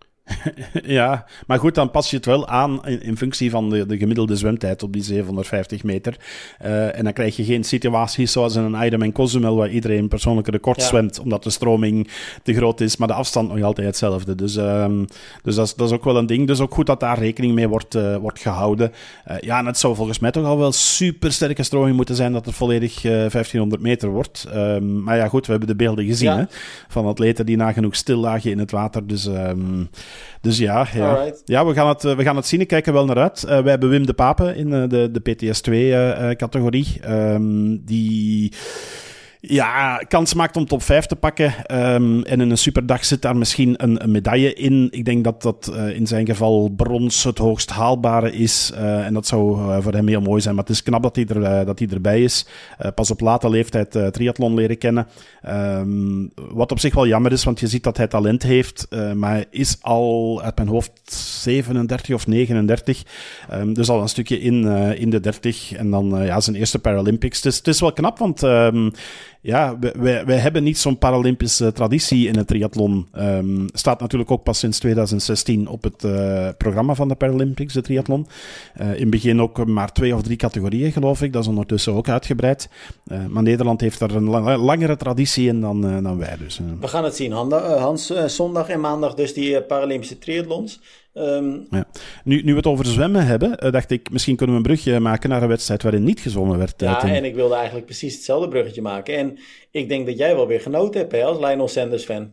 Ja, maar goed, dan pas je het wel aan in functie van de gemiddelde zwemtijd op die 750 meter. En dan krijg je geen situaties zoals in een Ironman Cozumel waar iedereen een persoonlijke record zwemt, omdat de stroming te groot is, maar de afstand nog altijd hetzelfde. Dus dat is ook wel een ding. Dus ook goed dat daar rekening mee wordt gehouden. Ja, en het zou volgens mij toch al wel super sterke stroming moeten zijn dat het volledig 1500 meter wordt. Maar ja, goed, we hebben de beelden gezien hè, van atleten die nagenoeg stil lagen in het water. Dus ja, we gaan het zien. Ik kijk er wel naar uit. Wij hebben Wim de Pape in de PTS2-categorie. Die kans maakt om top 5 te pakken. En in een superdag zit daar misschien een medaille in. Ik denk dat in zijn geval brons het hoogst haalbare is. En dat zou voor hem heel mooi zijn. Maar het is knap dat hij erbij is. Pas op late leeftijd triathlon leren kennen. Wat op zich wel jammer is, want je ziet dat hij talent heeft. Maar hij is al uit mijn hoofd 37 of 39. Dus al een stukje in de 30. En dan zijn eerste Paralympics. Het is wel knap, want wij hebben niet zo'n Paralympische traditie in het triathlon. Staat natuurlijk ook pas sinds 2016 op het programma van de Paralympics, de triathlon. In het begin ook maar 2 of 3 categorieën, geloof ik. Dat is ondertussen ook uitgebreid. Maar Nederland heeft daar een langere traditie in dan wij dus. We gaan het zien, Hans. Zondag en maandag dus die Paralympische triathlons. Nu we het over zwemmen hebben, dacht ik, misschien kunnen we een brugje maken naar een wedstrijd waarin niet gezwommen werd. En ik wilde eigenlijk precies hetzelfde bruggetje maken. En ik denk dat jij wel weer genoten hebt, hè, als Lionel Sanders fan.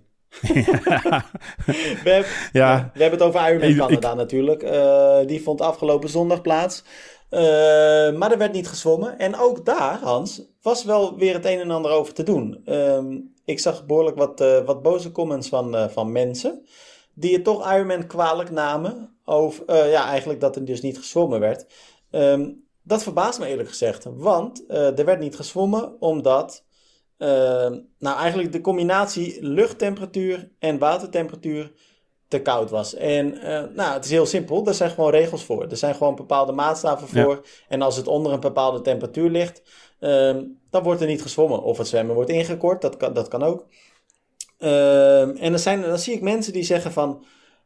We hebben het over Ironman Canada natuurlijk. Die vond afgelopen zondag plaats. Maar er werd niet gezwommen. En ook daar, Hans, was wel weer het een en ander over te doen. Ik zag behoorlijk wat boze comments van mensen die het toch Ironman kwalijk namen over eigenlijk dat er dus niet gezwommen werd. Dat verbaast me eerlijk gezegd. Want er werd niet gezwommen omdat eigenlijk de combinatie luchttemperatuur en watertemperatuur te koud was. En het is heel simpel. Er zijn gewoon regels voor. Er zijn gewoon bepaalde maatstaven voor. Ja. En als het onder een bepaalde temperatuur ligt, dan wordt er niet gezwommen. Of het zwemmen wordt ingekort. Dat kan ook. En dan zie ik mensen die zeggen van,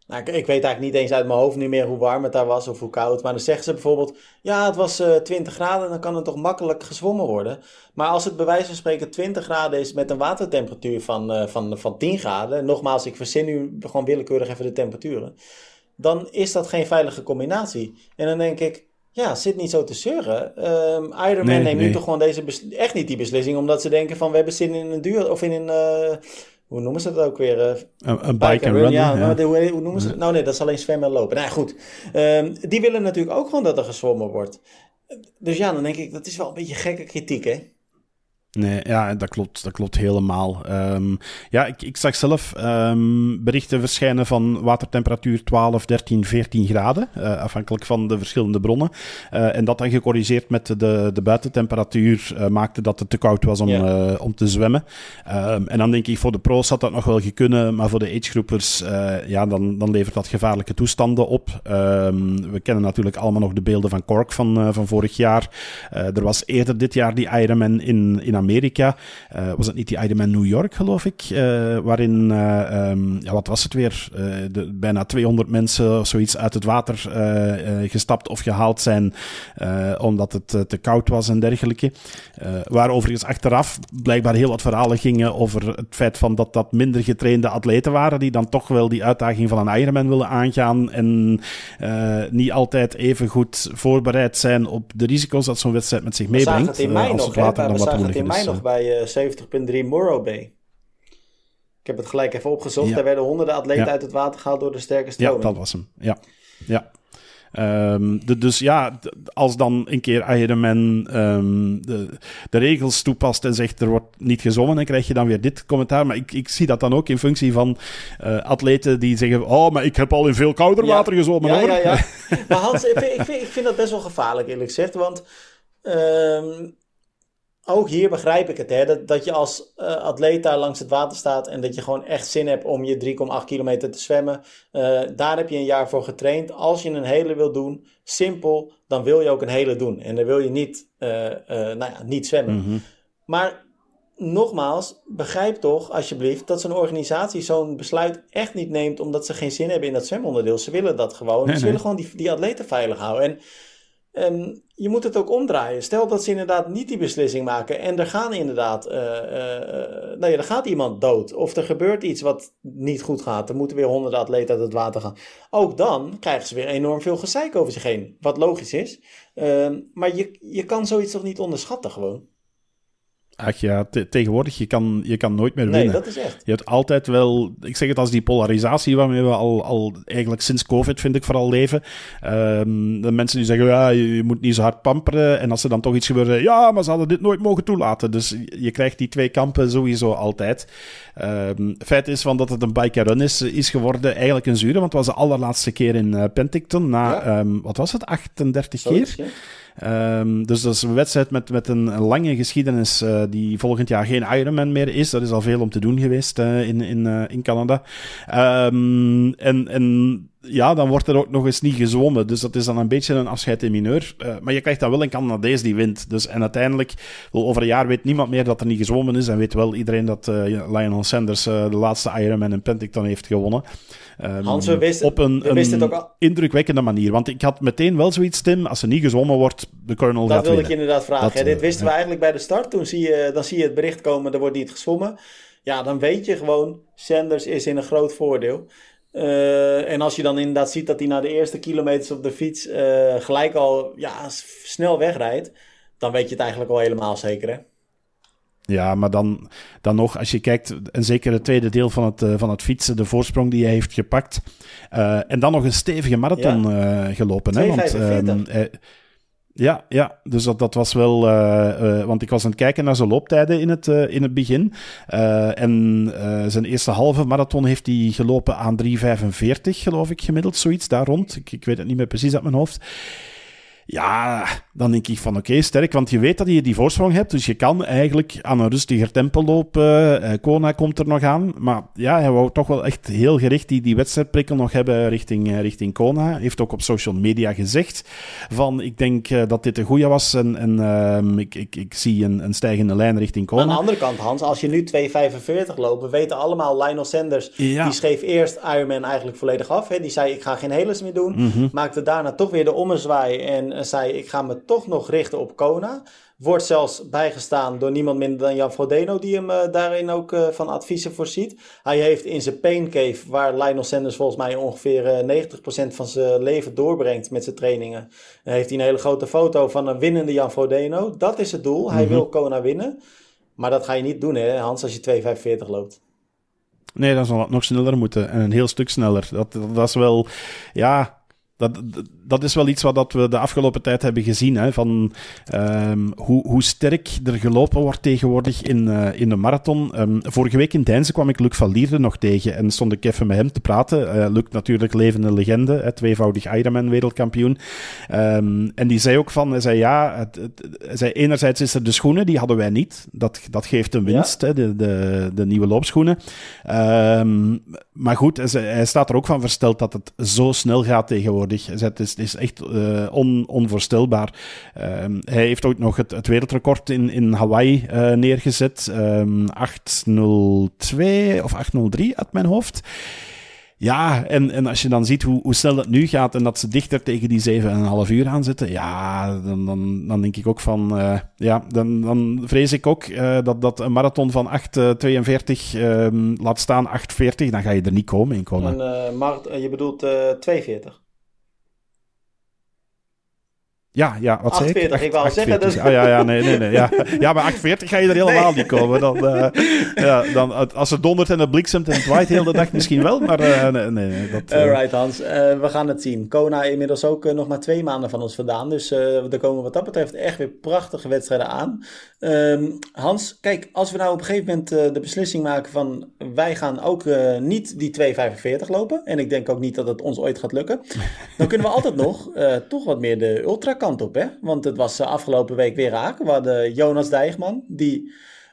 Nou, ik weet eigenlijk niet eens uit mijn hoofd niet meer hoe warm het daar was of hoe koud. Maar dan zeggen ze bijvoorbeeld, ja, het was 20 graden, dan kan het toch makkelijk gezwommen worden. Maar als het bij wijze van spreken 20 graden is met een watertemperatuur van 10 graden. Nogmaals, ik verzin nu gewoon willekeurig even de temperaturen. Dan is dat geen veilige combinatie. En dan denk ik, ja, zit niet zo te zeuren. Ironman neemt nu toch gewoon echt niet die beslissing. Omdat ze denken van, we hebben zin in een duur, of in een... hoe noemen ze dat ook weer? Een bike and run. Ja, maar hoe noemen ze het? Nou nee, dat is alleen zwemmen en lopen. Nou goed, die willen natuurlijk ook gewoon dat er gezwommen wordt. Dus ja, dan denk ik, dat is wel een beetje gekke kritiek, hè? Nee, ja, dat klopt helemaal. Ik zag zelf berichten verschijnen van watertemperatuur 12, 13, 14 graden, afhankelijk van de verschillende bronnen. En dat dan gecorrigeerd met de buitentemperatuur maakte dat het te koud was om te zwemmen. En dan denk ik, voor de pro's had dat nog wel gekund, maar voor de agegroepers, dan levert dat gevaarlijke toestanden op. We kennen natuurlijk allemaal nog de beelden van Cork van vorig jaar. Er was eerder dit jaar die Ironman in Amerika. Was het niet die Ironman New York, geloof ik? Waarin, wat was het weer? Bijna 200 mensen of zoiets uit het water gestapt of gehaald zijn omdat het te koud was en dergelijke. Waar overigens achteraf blijkbaar heel wat verhalen gingen over het feit van dat minder getrainde atleten waren die dan toch wel die uitdaging van een Ironman willen aangaan en niet altijd even goed voorbereid zijn op de risico's dat zo'n wedstrijd met zich meebrengt. We zagen het in mei nog, we zagen het in mei nog bij 70.3 Morro Bay. Ik heb het gelijk even opgezocht. Daar werden honderden atleten uit het water gehaald door de sterke stroming. Ja, dat was hem. Ja. Dus ja, als dan een keer Ironman de regels toepast en zegt er wordt niet gezwommen, dan krijg je dan weer dit commentaar. Maar ik zie dat dan ook in functie van atleten die zeggen, oh, maar ik heb al in veel kouder water gezwommen, hoor. Ja. Maar Hans, ik vind dat best wel gevaarlijk, eerlijk gezegd, want ook hier begrijp ik het, hè, dat je als atleet daar langs het water staat en dat je gewoon echt zin hebt om je 3,8 kilometer te zwemmen. Daar heb je een jaar voor getraind. Als je een hele wil doen, simpel, dan wil je ook een hele doen. En dan wil je niet zwemmen. Mm-hmm. Maar nogmaals, begrijp toch alsjeblieft dat zo'n organisatie zo'n besluit echt niet neemt omdat ze geen zin hebben in dat zwemonderdeel. Ze willen dat gewoon. Ze willen gewoon die atleten veilig houden. En je moet het ook omdraaien. Stel dat ze inderdaad niet die beslissing maken en er gaan inderdaad, er gaat iemand dood of er gebeurt iets wat niet goed gaat. Er moeten weer honderden atleten uit het water gaan. Ook dan krijgen ze weer enorm veel gezeik over zich heen, wat logisch is. Maar je kan zoiets toch niet onderschatten gewoon. Ach ja, tegenwoordig, je kan nooit meer winnen. Nee, dat is echt. Je hebt altijd wel, ik zeg het als die polarisatie waarmee we al eigenlijk sinds COVID, vind ik, vooral leven. De mensen die zeggen, ja, je moet niet zo hard pamperen. En als er dan toch iets gebeurt, ja, maar ze hadden dit nooit mogen toelaten. Dus je krijgt die twee kampen sowieso altijd. Feit is van dat het een bike and run is geworden, eigenlijk een zure. Want het was de allerlaatste keer in Penticton na, wat was het, 38 keer? Ja. Dus dat is een wedstrijd met een lange geschiedenis die volgend jaar geen Ironman meer is. Dat is al veel om te doen geweest in Canada. En dan wordt er ook nog eens niet gezwommen. Dus dat is dan een beetje een afscheid in mineur. Maar je krijgt dan wel een Canadees die wint. Dus, en uiteindelijk, over een jaar weet niemand meer dat er niet gezwommen is. En weet wel iedereen dat Lionel Sanders de laatste Ironman in Penticton heeft gewonnen. Hans, we wisten, op een het ook al. Indrukwekkende manier. Want ik had meteen wel zoiets, Tim, als er niet gezwommen wordt, de Colonel gaat winnen. Dat wilde ik je inderdaad vragen. Dit wisten we eigenlijk bij de start. Dan zie je het bericht komen, er wordt niet gezwommen. Ja, dan weet je gewoon, Sanders is in een groot voordeel. En als je dan inderdaad ziet dat hij na de eerste kilometers op de fiets gelijk al snel wegrijdt, dan weet je het eigenlijk al helemaal zeker, hè? Ja, maar dan nog, als je kijkt, en zeker het tweede deel van het fietsen, de voorsprong die hij heeft gepakt, en dan nog een stevige marathon gelopen. 2,45. Ja, dus dat was wel... want ik was aan het kijken naar zijn looptijden in het begin. En zijn eerste halve marathon heeft hij gelopen aan 3,45, geloof ik, gemiddeld. Zoiets daar rond. Ik weet het niet meer precies uit mijn hoofd. Ja, dan denk ik van oké, sterk, want je weet dat je die voorsprong hebt, dus je kan eigenlijk aan een rustiger tempo lopen. Kona komt er nog aan, maar ja, hij wou toch wel echt heel gericht die wedstrijdprikkel nog hebben richting Kona. Heeft ook op social media gezegd van ik denk dat dit een goeie was en ik zie een stijgende lijn richting Kona. Aan de andere kant, Hans, als je nu 2:45 loopt, we weten allemaal, Lionel Sanders, die schreef eerst Ironman eigenlijk volledig af. Hè? Die zei, ik ga geen heles meer doen. Maakte daarna toch weer de ommezwaai en zei, ik ga me toch nog richten op Kona. Wordt zelfs bijgestaan door niemand minder dan Jan Frodeno, die hem daarin ook van adviezen voorziet. Hij heeft in zijn pain cave, waar Lionel Sanders volgens mij ongeveer 90% van zijn leven doorbrengt met zijn trainingen, heeft hij een hele grote foto van een winnende Jan Frodeno. Dat is het doel. Hij wil Kona winnen. Maar dat ga je niet doen, hè, Hans, als je 2:45 loopt. Nee, dan zal het nog sneller moeten. En een heel stuk sneller. Dat is wel... Ja... Dat is wel iets wat we de afgelopen tijd hebben gezien. Hè, van hoe sterk er gelopen wordt tegenwoordig in de marathon. Vorige week in Deinze kwam ik Luc van Lierde nog tegen en stond ik even met hem te praten. Luc natuurlijk levende, tweevoudig Ironman wereldkampioen. En die zei ook van, hij zei enerzijds is er de schoenen, die hadden wij niet. Dat geeft een winst, hè, de nieuwe loopschoenen. Maar goed, hij staat er ook van versteld dat het zo snel gaat tegenwoordig. Het is echt onvoorstelbaar. Hij heeft ook nog het wereldrecord in Hawaii neergezet. 8:02 of 8:03 uit mijn hoofd. Ja, en als je dan ziet hoe snel het nu gaat en dat ze dichter tegen die 7,5 uur aan zitten, ja, dan denk ik ook van... dan vrees ik ook dat een marathon van 8:42 laat staan 8:40, dan ga je er niet komen in Kona. Je bedoelt 42? Ja, wat zei ik? 48, ik wou zeggen. Dus... Nee. Ja, maar 8:40 ga je er helemaal niet komen. Dan, als het dondert en het bliksemt en het waait heel de dag misschien wel, maar nee. Alright, Hans. We gaan het zien. Kona inmiddels ook nog maar 2 maanden van ons vandaan. Dus er komen wat dat betreft echt weer prachtige wedstrijden aan. Hans, kijk, als we nou op een gegeven moment de beslissing maken van wij gaan ook niet die 2:45 lopen. En ik denk ook niet dat het ons ooit gaat lukken. Dan kunnen we altijd nog toch wat meer de ultrakant op, hè? Want het was afgelopen week weer raak. We hadden Jonas Dijgman, die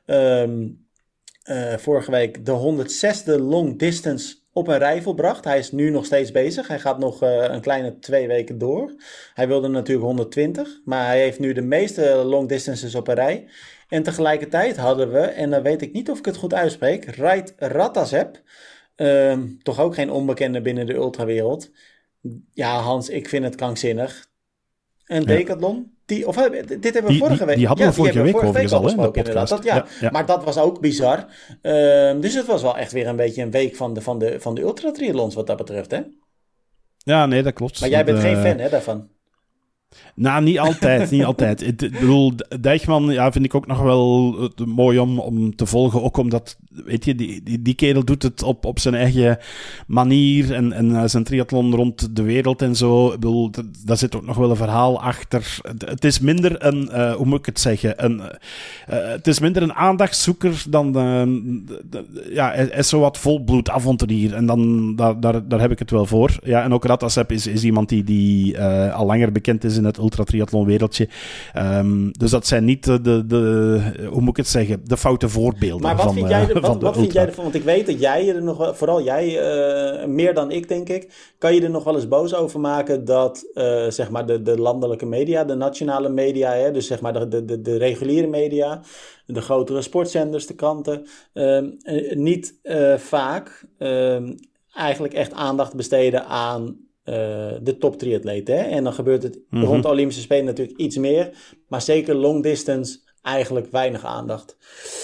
vorige week de 106e long distance op een rij volbracht. Hij is nu nog steeds bezig. Hij gaat nog een kleine 2 weken door. Hij wilde natuurlijk 120, maar hij heeft nu de meeste long distances op een rij. En tegelijkertijd hadden we, en dan weet ik niet of ik het goed uitspreek, Rait Ratazep, toch ook geen onbekende binnen de ultrawereld. Ja, Hans, ik vind het krankzinnig. Een decathlon. Dit hebben we vorige week... Die hadden we vorige week overigens al, in de podcast. Maar dat was ook bizar. Dus het was wel echt weer een beetje een week van de ultratriathlons wat dat betreft, hè? Ja, nee, dat klopt. Maar jij bent geen fan, hè, daarvan? Nou, niet altijd. Ik bedoel, Dijkman vind ik ook nog wel mooi om te volgen. Ook omdat, weet je, die kerel doet het op zijn eigen manier. En zijn triathlon rond de wereld en zo. Ik bedoel, daar zit ook nog wel een verhaal achter. Het is minder een, hoe moet ik het zeggen? Het is minder een aandachtszoeker dan... hij is zo wat volbloed avonturier. En dan, daar heb ik het wel voor. Ja, en ook Ratazep is iemand die al langer bekend is in het ultratriathlon wereldje. Dus dat zijn niet hoe moet ik het zeggen, de foute voorbeelden. Maar wat vind jij ervan? Want ik weet dat jij er nog, vooral jij, meer dan ik denk ik, kan je er nog wel eens boos over maken dat zeg maar de landelijke media, de nationale media, hè, dus zeg maar de reguliere media, de grotere sportzenders, de kranten, niet vaak eigenlijk echt aandacht besteden aan de top triatleten. Hè? En dan gebeurt het rond de Olympische Spelen natuurlijk iets meer. Maar zeker long distance eigenlijk weinig aandacht.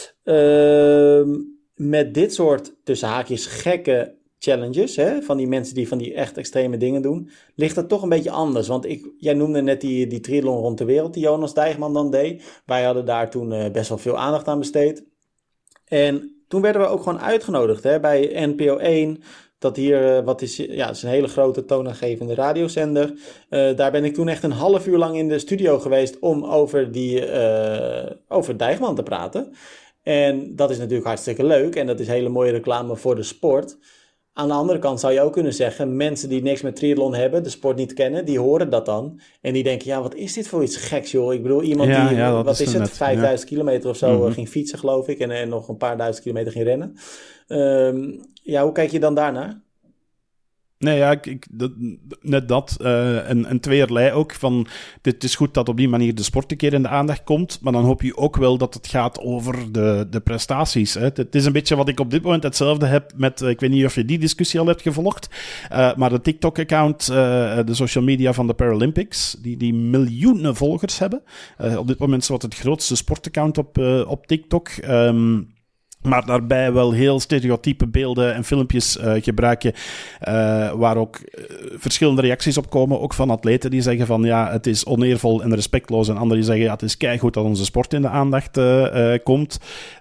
Met dit soort tussen haakjes gekke challenges, hè, van die mensen die van die echt extreme dingen doen, ligt het toch een beetje anders. Want jij noemde net die triathlon rond de wereld die Jonas Dijgman dan deed. Wij hadden daar toen best wel veel aandacht aan besteed. En toen werden we ook gewoon uitgenodigd, hè, bij NPO 1... Dat hier, het is een hele grote toonaangevende radiozender. Daar ben ik toen echt een half uur lang in de studio geweest om over Dijgman te praten. En dat is natuurlijk hartstikke leuk en dat is hele mooie reclame voor de sport. Aan de andere kant zou je ook kunnen zeggen, mensen die niks met triathlon hebben, de sport niet kennen, die horen dat dan. En die denken, ja, wat is dit voor iets geks, joh? Ik bedoel, iemand die, wat is het, 5000 kilometer of zo ging fietsen, geloof ik. En nog een paar duizend kilometer ging rennen. Hoe kijk je dan daarnaar? Nee, ja, net dat. En tweeërlei ook. Van, het is goed dat op die manier de sport een keer in de aandacht komt, maar dan hoop je ook wel dat het gaat over de prestaties. Hè. Het is een beetje wat ik op dit moment hetzelfde heb met, ik weet niet of je die discussie al hebt gevolgd, maar de TikTok-account, de social media van de Paralympics, die miljoenen volgers hebben. Op dit moment is het het grootste sportaccount op TikTok. Maar daarbij wel heel stereotype beelden en filmpjes gebruiken, waar ook verschillende reacties op komen, ook van atleten die zeggen van ja, het is oneervol en respectloos, en anderen die zeggen ja, het is keigoed dat onze sport in de aandacht komt.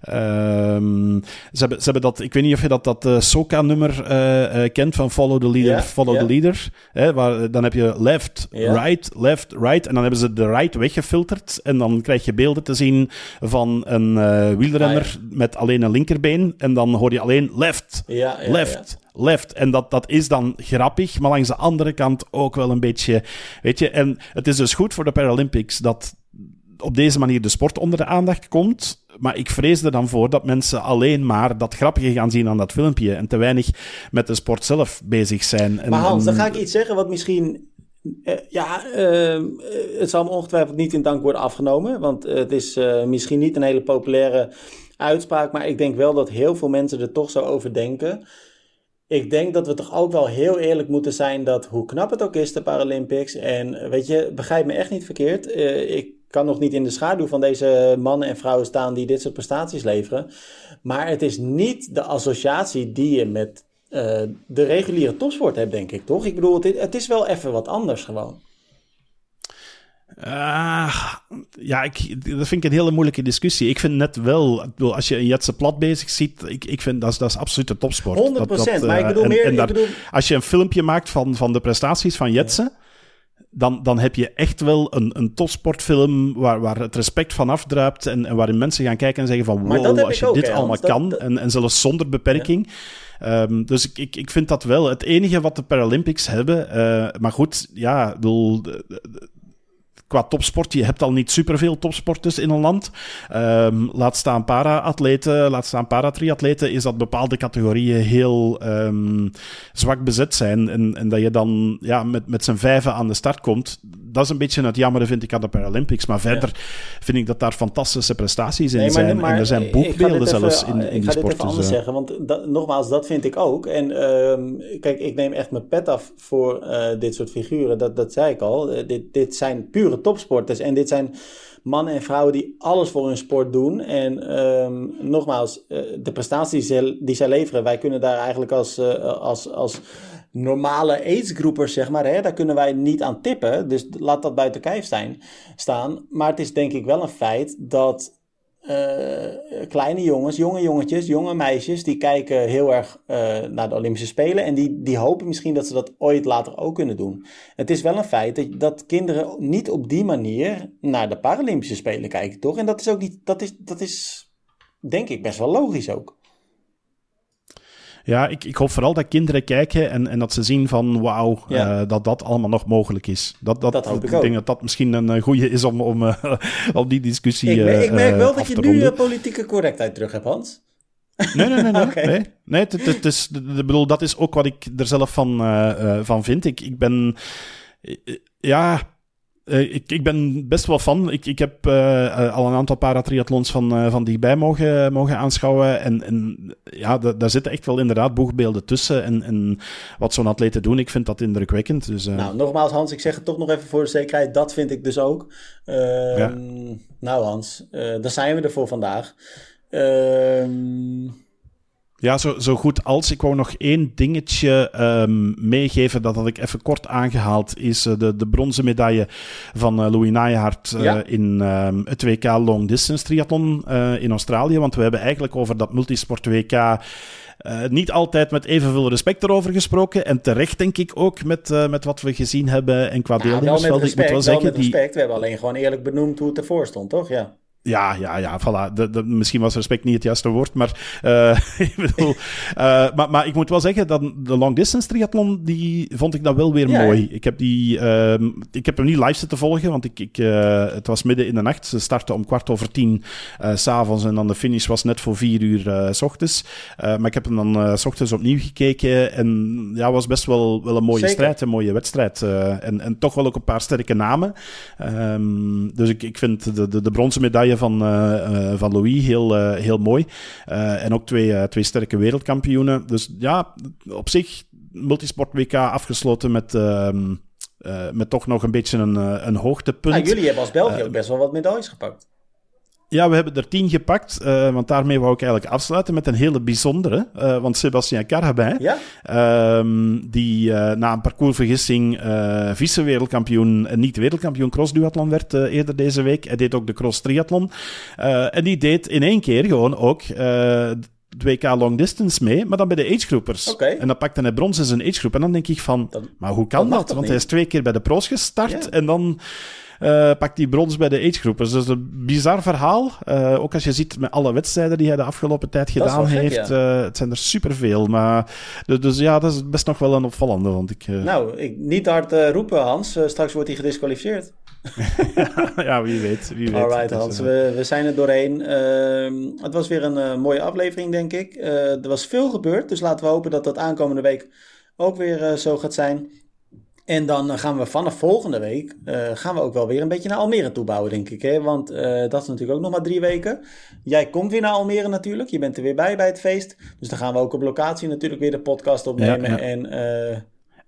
Ze hebben dat, ik weet niet of je dat Soca-nummer kent van Follow the Leader, the Leader. Waar, dan heb je left, right, en dan hebben ze de right weggefilterd en dan krijg je beelden te zien van een wielrenner met alleen een linkerbeen en dan hoor je alleen left. En dat is dan grappig, maar langs de andere kant ook wel een beetje, weet je. En het is dus goed voor de Paralympics dat op deze manier de sport onder de aandacht komt, maar ik vrees er dan voor dat mensen alleen maar dat grappige gaan zien aan dat filmpje en te weinig met de sport zelf bezig zijn. Maar Hans, dan ga ik iets zeggen wat misschien... het zal me ongetwijfeld niet in dank worden afgenomen, want het is misschien niet een hele populaire uitspraak, maar ik denk wel dat heel veel mensen er toch zo over denken. Ik denk dat we toch ook wel heel eerlijk moeten zijn dat hoe knap het ook is, de Paralympics, en weet je, begrijp me echt niet verkeerd, ik kan nog niet in de schaduw van deze mannen en vrouwen staan die dit soort prestaties leveren, maar het is niet de associatie die je met de reguliere topsport hebt, denk ik, toch? Ik bedoel, het is wel even wat anders gewoon. Dat vind ik een hele moeilijke discussie. Ik vind net wel, als je een Jetse Plat bezig ziet, ik vind dat is absoluut de topsport. 100%, maar ik bedoel meer... Als je een filmpje maakt van de prestaties van Jetse, dan heb je echt wel een topsportfilm waar het respect van afdruipt en waarin mensen gaan kijken en zeggen van wow, als je dit allemaal kan, en zelfs zonder beperking. Dus ik vind dat wel het enige wat de Paralympics hebben. Maar goed, ja, qua topsport, je hebt al niet superveel topsporters in een land. Laat staan para-atleten, laat staan para-triatleten, is dat bepaalde categorieën heel zwak bezet zijn. En dat je dan met z'n vijven aan de start komt. Dat is een beetje het jammere, vind ik, aan de Paralympics. Maar verder vind ik dat daar fantastische prestaties in zijn. Maar en er zijn boekbeelden zelfs in die sport. Ik ga dit even anders zeggen, want nogmaals, dat vind ik ook. En kijk, ik neem echt mijn pet af voor dit soort figuren. Dat zei ik al. Dit zijn pure topsporters. En dit zijn mannen en vrouwen die alles voor hun sport doen. En nogmaals, de prestaties die zij leveren, wij kunnen daar eigenlijk als normale aidsgroepers, zeg maar, hè, daar kunnen wij niet aan tippen. Dus laat dat buiten kijf staan. Maar het is denk ik wel een feit dat kleine jongens, jonge jongetjes, jonge meisjes, die kijken heel erg naar de Olympische Spelen en die hopen misschien dat ze dat ooit later ook kunnen doen. Het is wel een feit dat kinderen niet op die manier naar de Paralympische Spelen kijken, toch? En dat is ook niet, dat is denk ik best wel logisch ook. Ja, ik hoop vooral dat kinderen kijken en dat ze zien van wauw, dat allemaal nog mogelijk is. Dat hoop ik ook. Denk dat dat misschien een goede is om die discussie ik merk wel dat je ronden. nu politieke correctheid terug hebt, Hans. Nee. Okay. Nee, bedoel, dat is ook wat ik er zelf van vind. Ik ben... Ik ben best wel fan. Ik heb al een aantal paratriathlons van dichtbij mogen aanschouwen. En daar zitten echt wel inderdaad boegbeelden tussen. En wat zo'n atleten doen, ik vind dat indrukwekkend. Dus, Nou, nogmaals Hans, ik zeg het toch nog even voor de zekerheid. Dat vind ik dus ook. Nou Hans, daar zijn we er voor vandaag. Ja, zo goed als. Ik wou nog één dingetje meegeven, dat had ik even kort aangehaald, is de bronzen medaille van Louis Nijhart in het WK Long Distance Triathlon in Australië. Want we hebben eigenlijk over dat multisport WK niet altijd met evenveel respect erover gesproken. En terecht denk ik ook met wat we gezien hebben en qua deelnemersveld. Ik moet wel zeggen, wel met respect. We hebben alleen gewoon eerlijk benoemd hoe het ervoor stond, toch? Ja. Ja, voilà. Misschien was respect niet het juiste woord, maar ik bedoel... maar ik moet wel zeggen, dat de long distance triathlon, die vond ik dan wel weer mooi. Ik heb hem niet live zitten volgen, want het was midden in de nacht. Ze startten om 10:15 s'avonds en dan de finish was net voor 4:00 's ochtends. Maar ik heb hem dan 's ochtends opnieuw gekeken en ja, was best wel een mooie strijd, een mooie wedstrijd. En toch wel ook een paar sterke namen. Dus ik vind de bronzen medaille van Louis heel mooi. En ook twee sterke wereldkampioenen. Dus ja, op zich multisport WK afgesloten met toch nog een beetje een hoogtepunt. Nou, jullie hebben als België ook best wel wat medailles gepakt. Ja, we hebben er 10 gepakt, want daarmee wou ik eigenlijk afsluiten met een hele bijzondere. Want Sébastien Carabin, die na een parcoursvergissing vice-wereldkampioen en niet wereldkampioen cross-duathlon werd eerder deze week. Hij deed ook de cross-triathlon. En die deed in 1 keer gewoon ook... het WK Long Distance mee, maar dan bij de agegroepers. Okay. En dan pakte hij brons in zijn agegroep. En dan denk ik van, maar hoe kan dat? Want hij is 2 keer bij de pro's gestart en dan... pakt hij brons bij de agegroepers. Dus een bizar verhaal. Ook als je ziet met alle wedstrijden die hij de afgelopen tijd gedaan heeft. Het zijn er superveel. Maar, dus ja, dat is best nog wel een opvallende, vond ik. Nou, niet hard roepen, Hans. Straks wordt hij gedisqualificeerd. Ja, wie weet. Alright, Hans. We zijn er doorheen. Het was weer een mooie aflevering, denk ik. Er was veel gebeurd. Dus laten we hopen dat dat aankomende week ook weer zo gaat zijn. En dan gaan we vanaf volgende week gaan we ook wel weer een beetje naar Almere toe bouwen, denk ik. Hè? Want dat is natuurlijk ook nog maar 3 weken. Jij komt weer naar Almere natuurlijk. Je bent er weer bij het feest. Dus dan gaan we ook op locatie natuurlijk weer de podcast opnemen. Ja.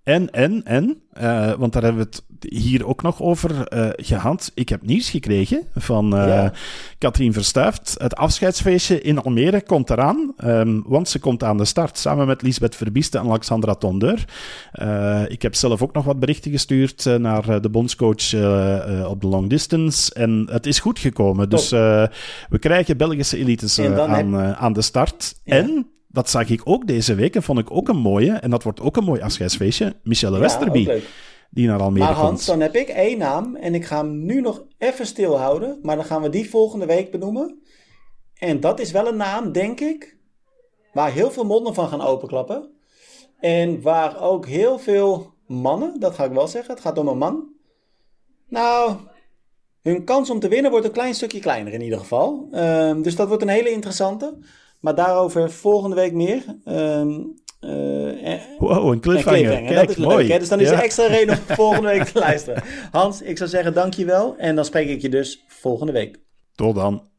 Want daar hebben we het hier ook nog over gehad. Ik heb nieuws gekregen van Katrien Verstuift. Het afscheidsfeestje in Almere komt eraan, want ze komt aan de start samen met Lisbeth Verbieste en Alexandra Tondeur. Ik heb zelf ook nog wat berichten gestuurd naar de bondscoach op de long distance en het is goed gekomen. Top. Dus we krijgen Belgische elites aan de start. Ja. En... dat zag ik ook deze week en vond ik ook een mooie. En dat wordt ook een mooi afscheidsfeestje. Michelle Westerby, die naar Almere komt. Maar Hans, dan heb ik 1 naam en ik ga hem nu nog even stilhouden. Maar dan gaan we die volgende week benoemen. En dat is wel een naam, denk ik, waar heel veel monden van gaan openklappen. En waar ook heel veel mannen, dat ga ik wel zeggen, het gaat om een man. Nou, hun kans om te winnen wordt een klein stukje kleiner in ieder geval. Dus dat wordt een hele interessante. Maar daarover volgende week meer. Wow, een cliffhanger. Kijk, dat is mooi. Leuk, hè? Dus dan is er extra reden om volgende week te luisteren. Hans, ik zou zeggen dankjewel. En dan spreek ik je dus volgende week. Tot dan.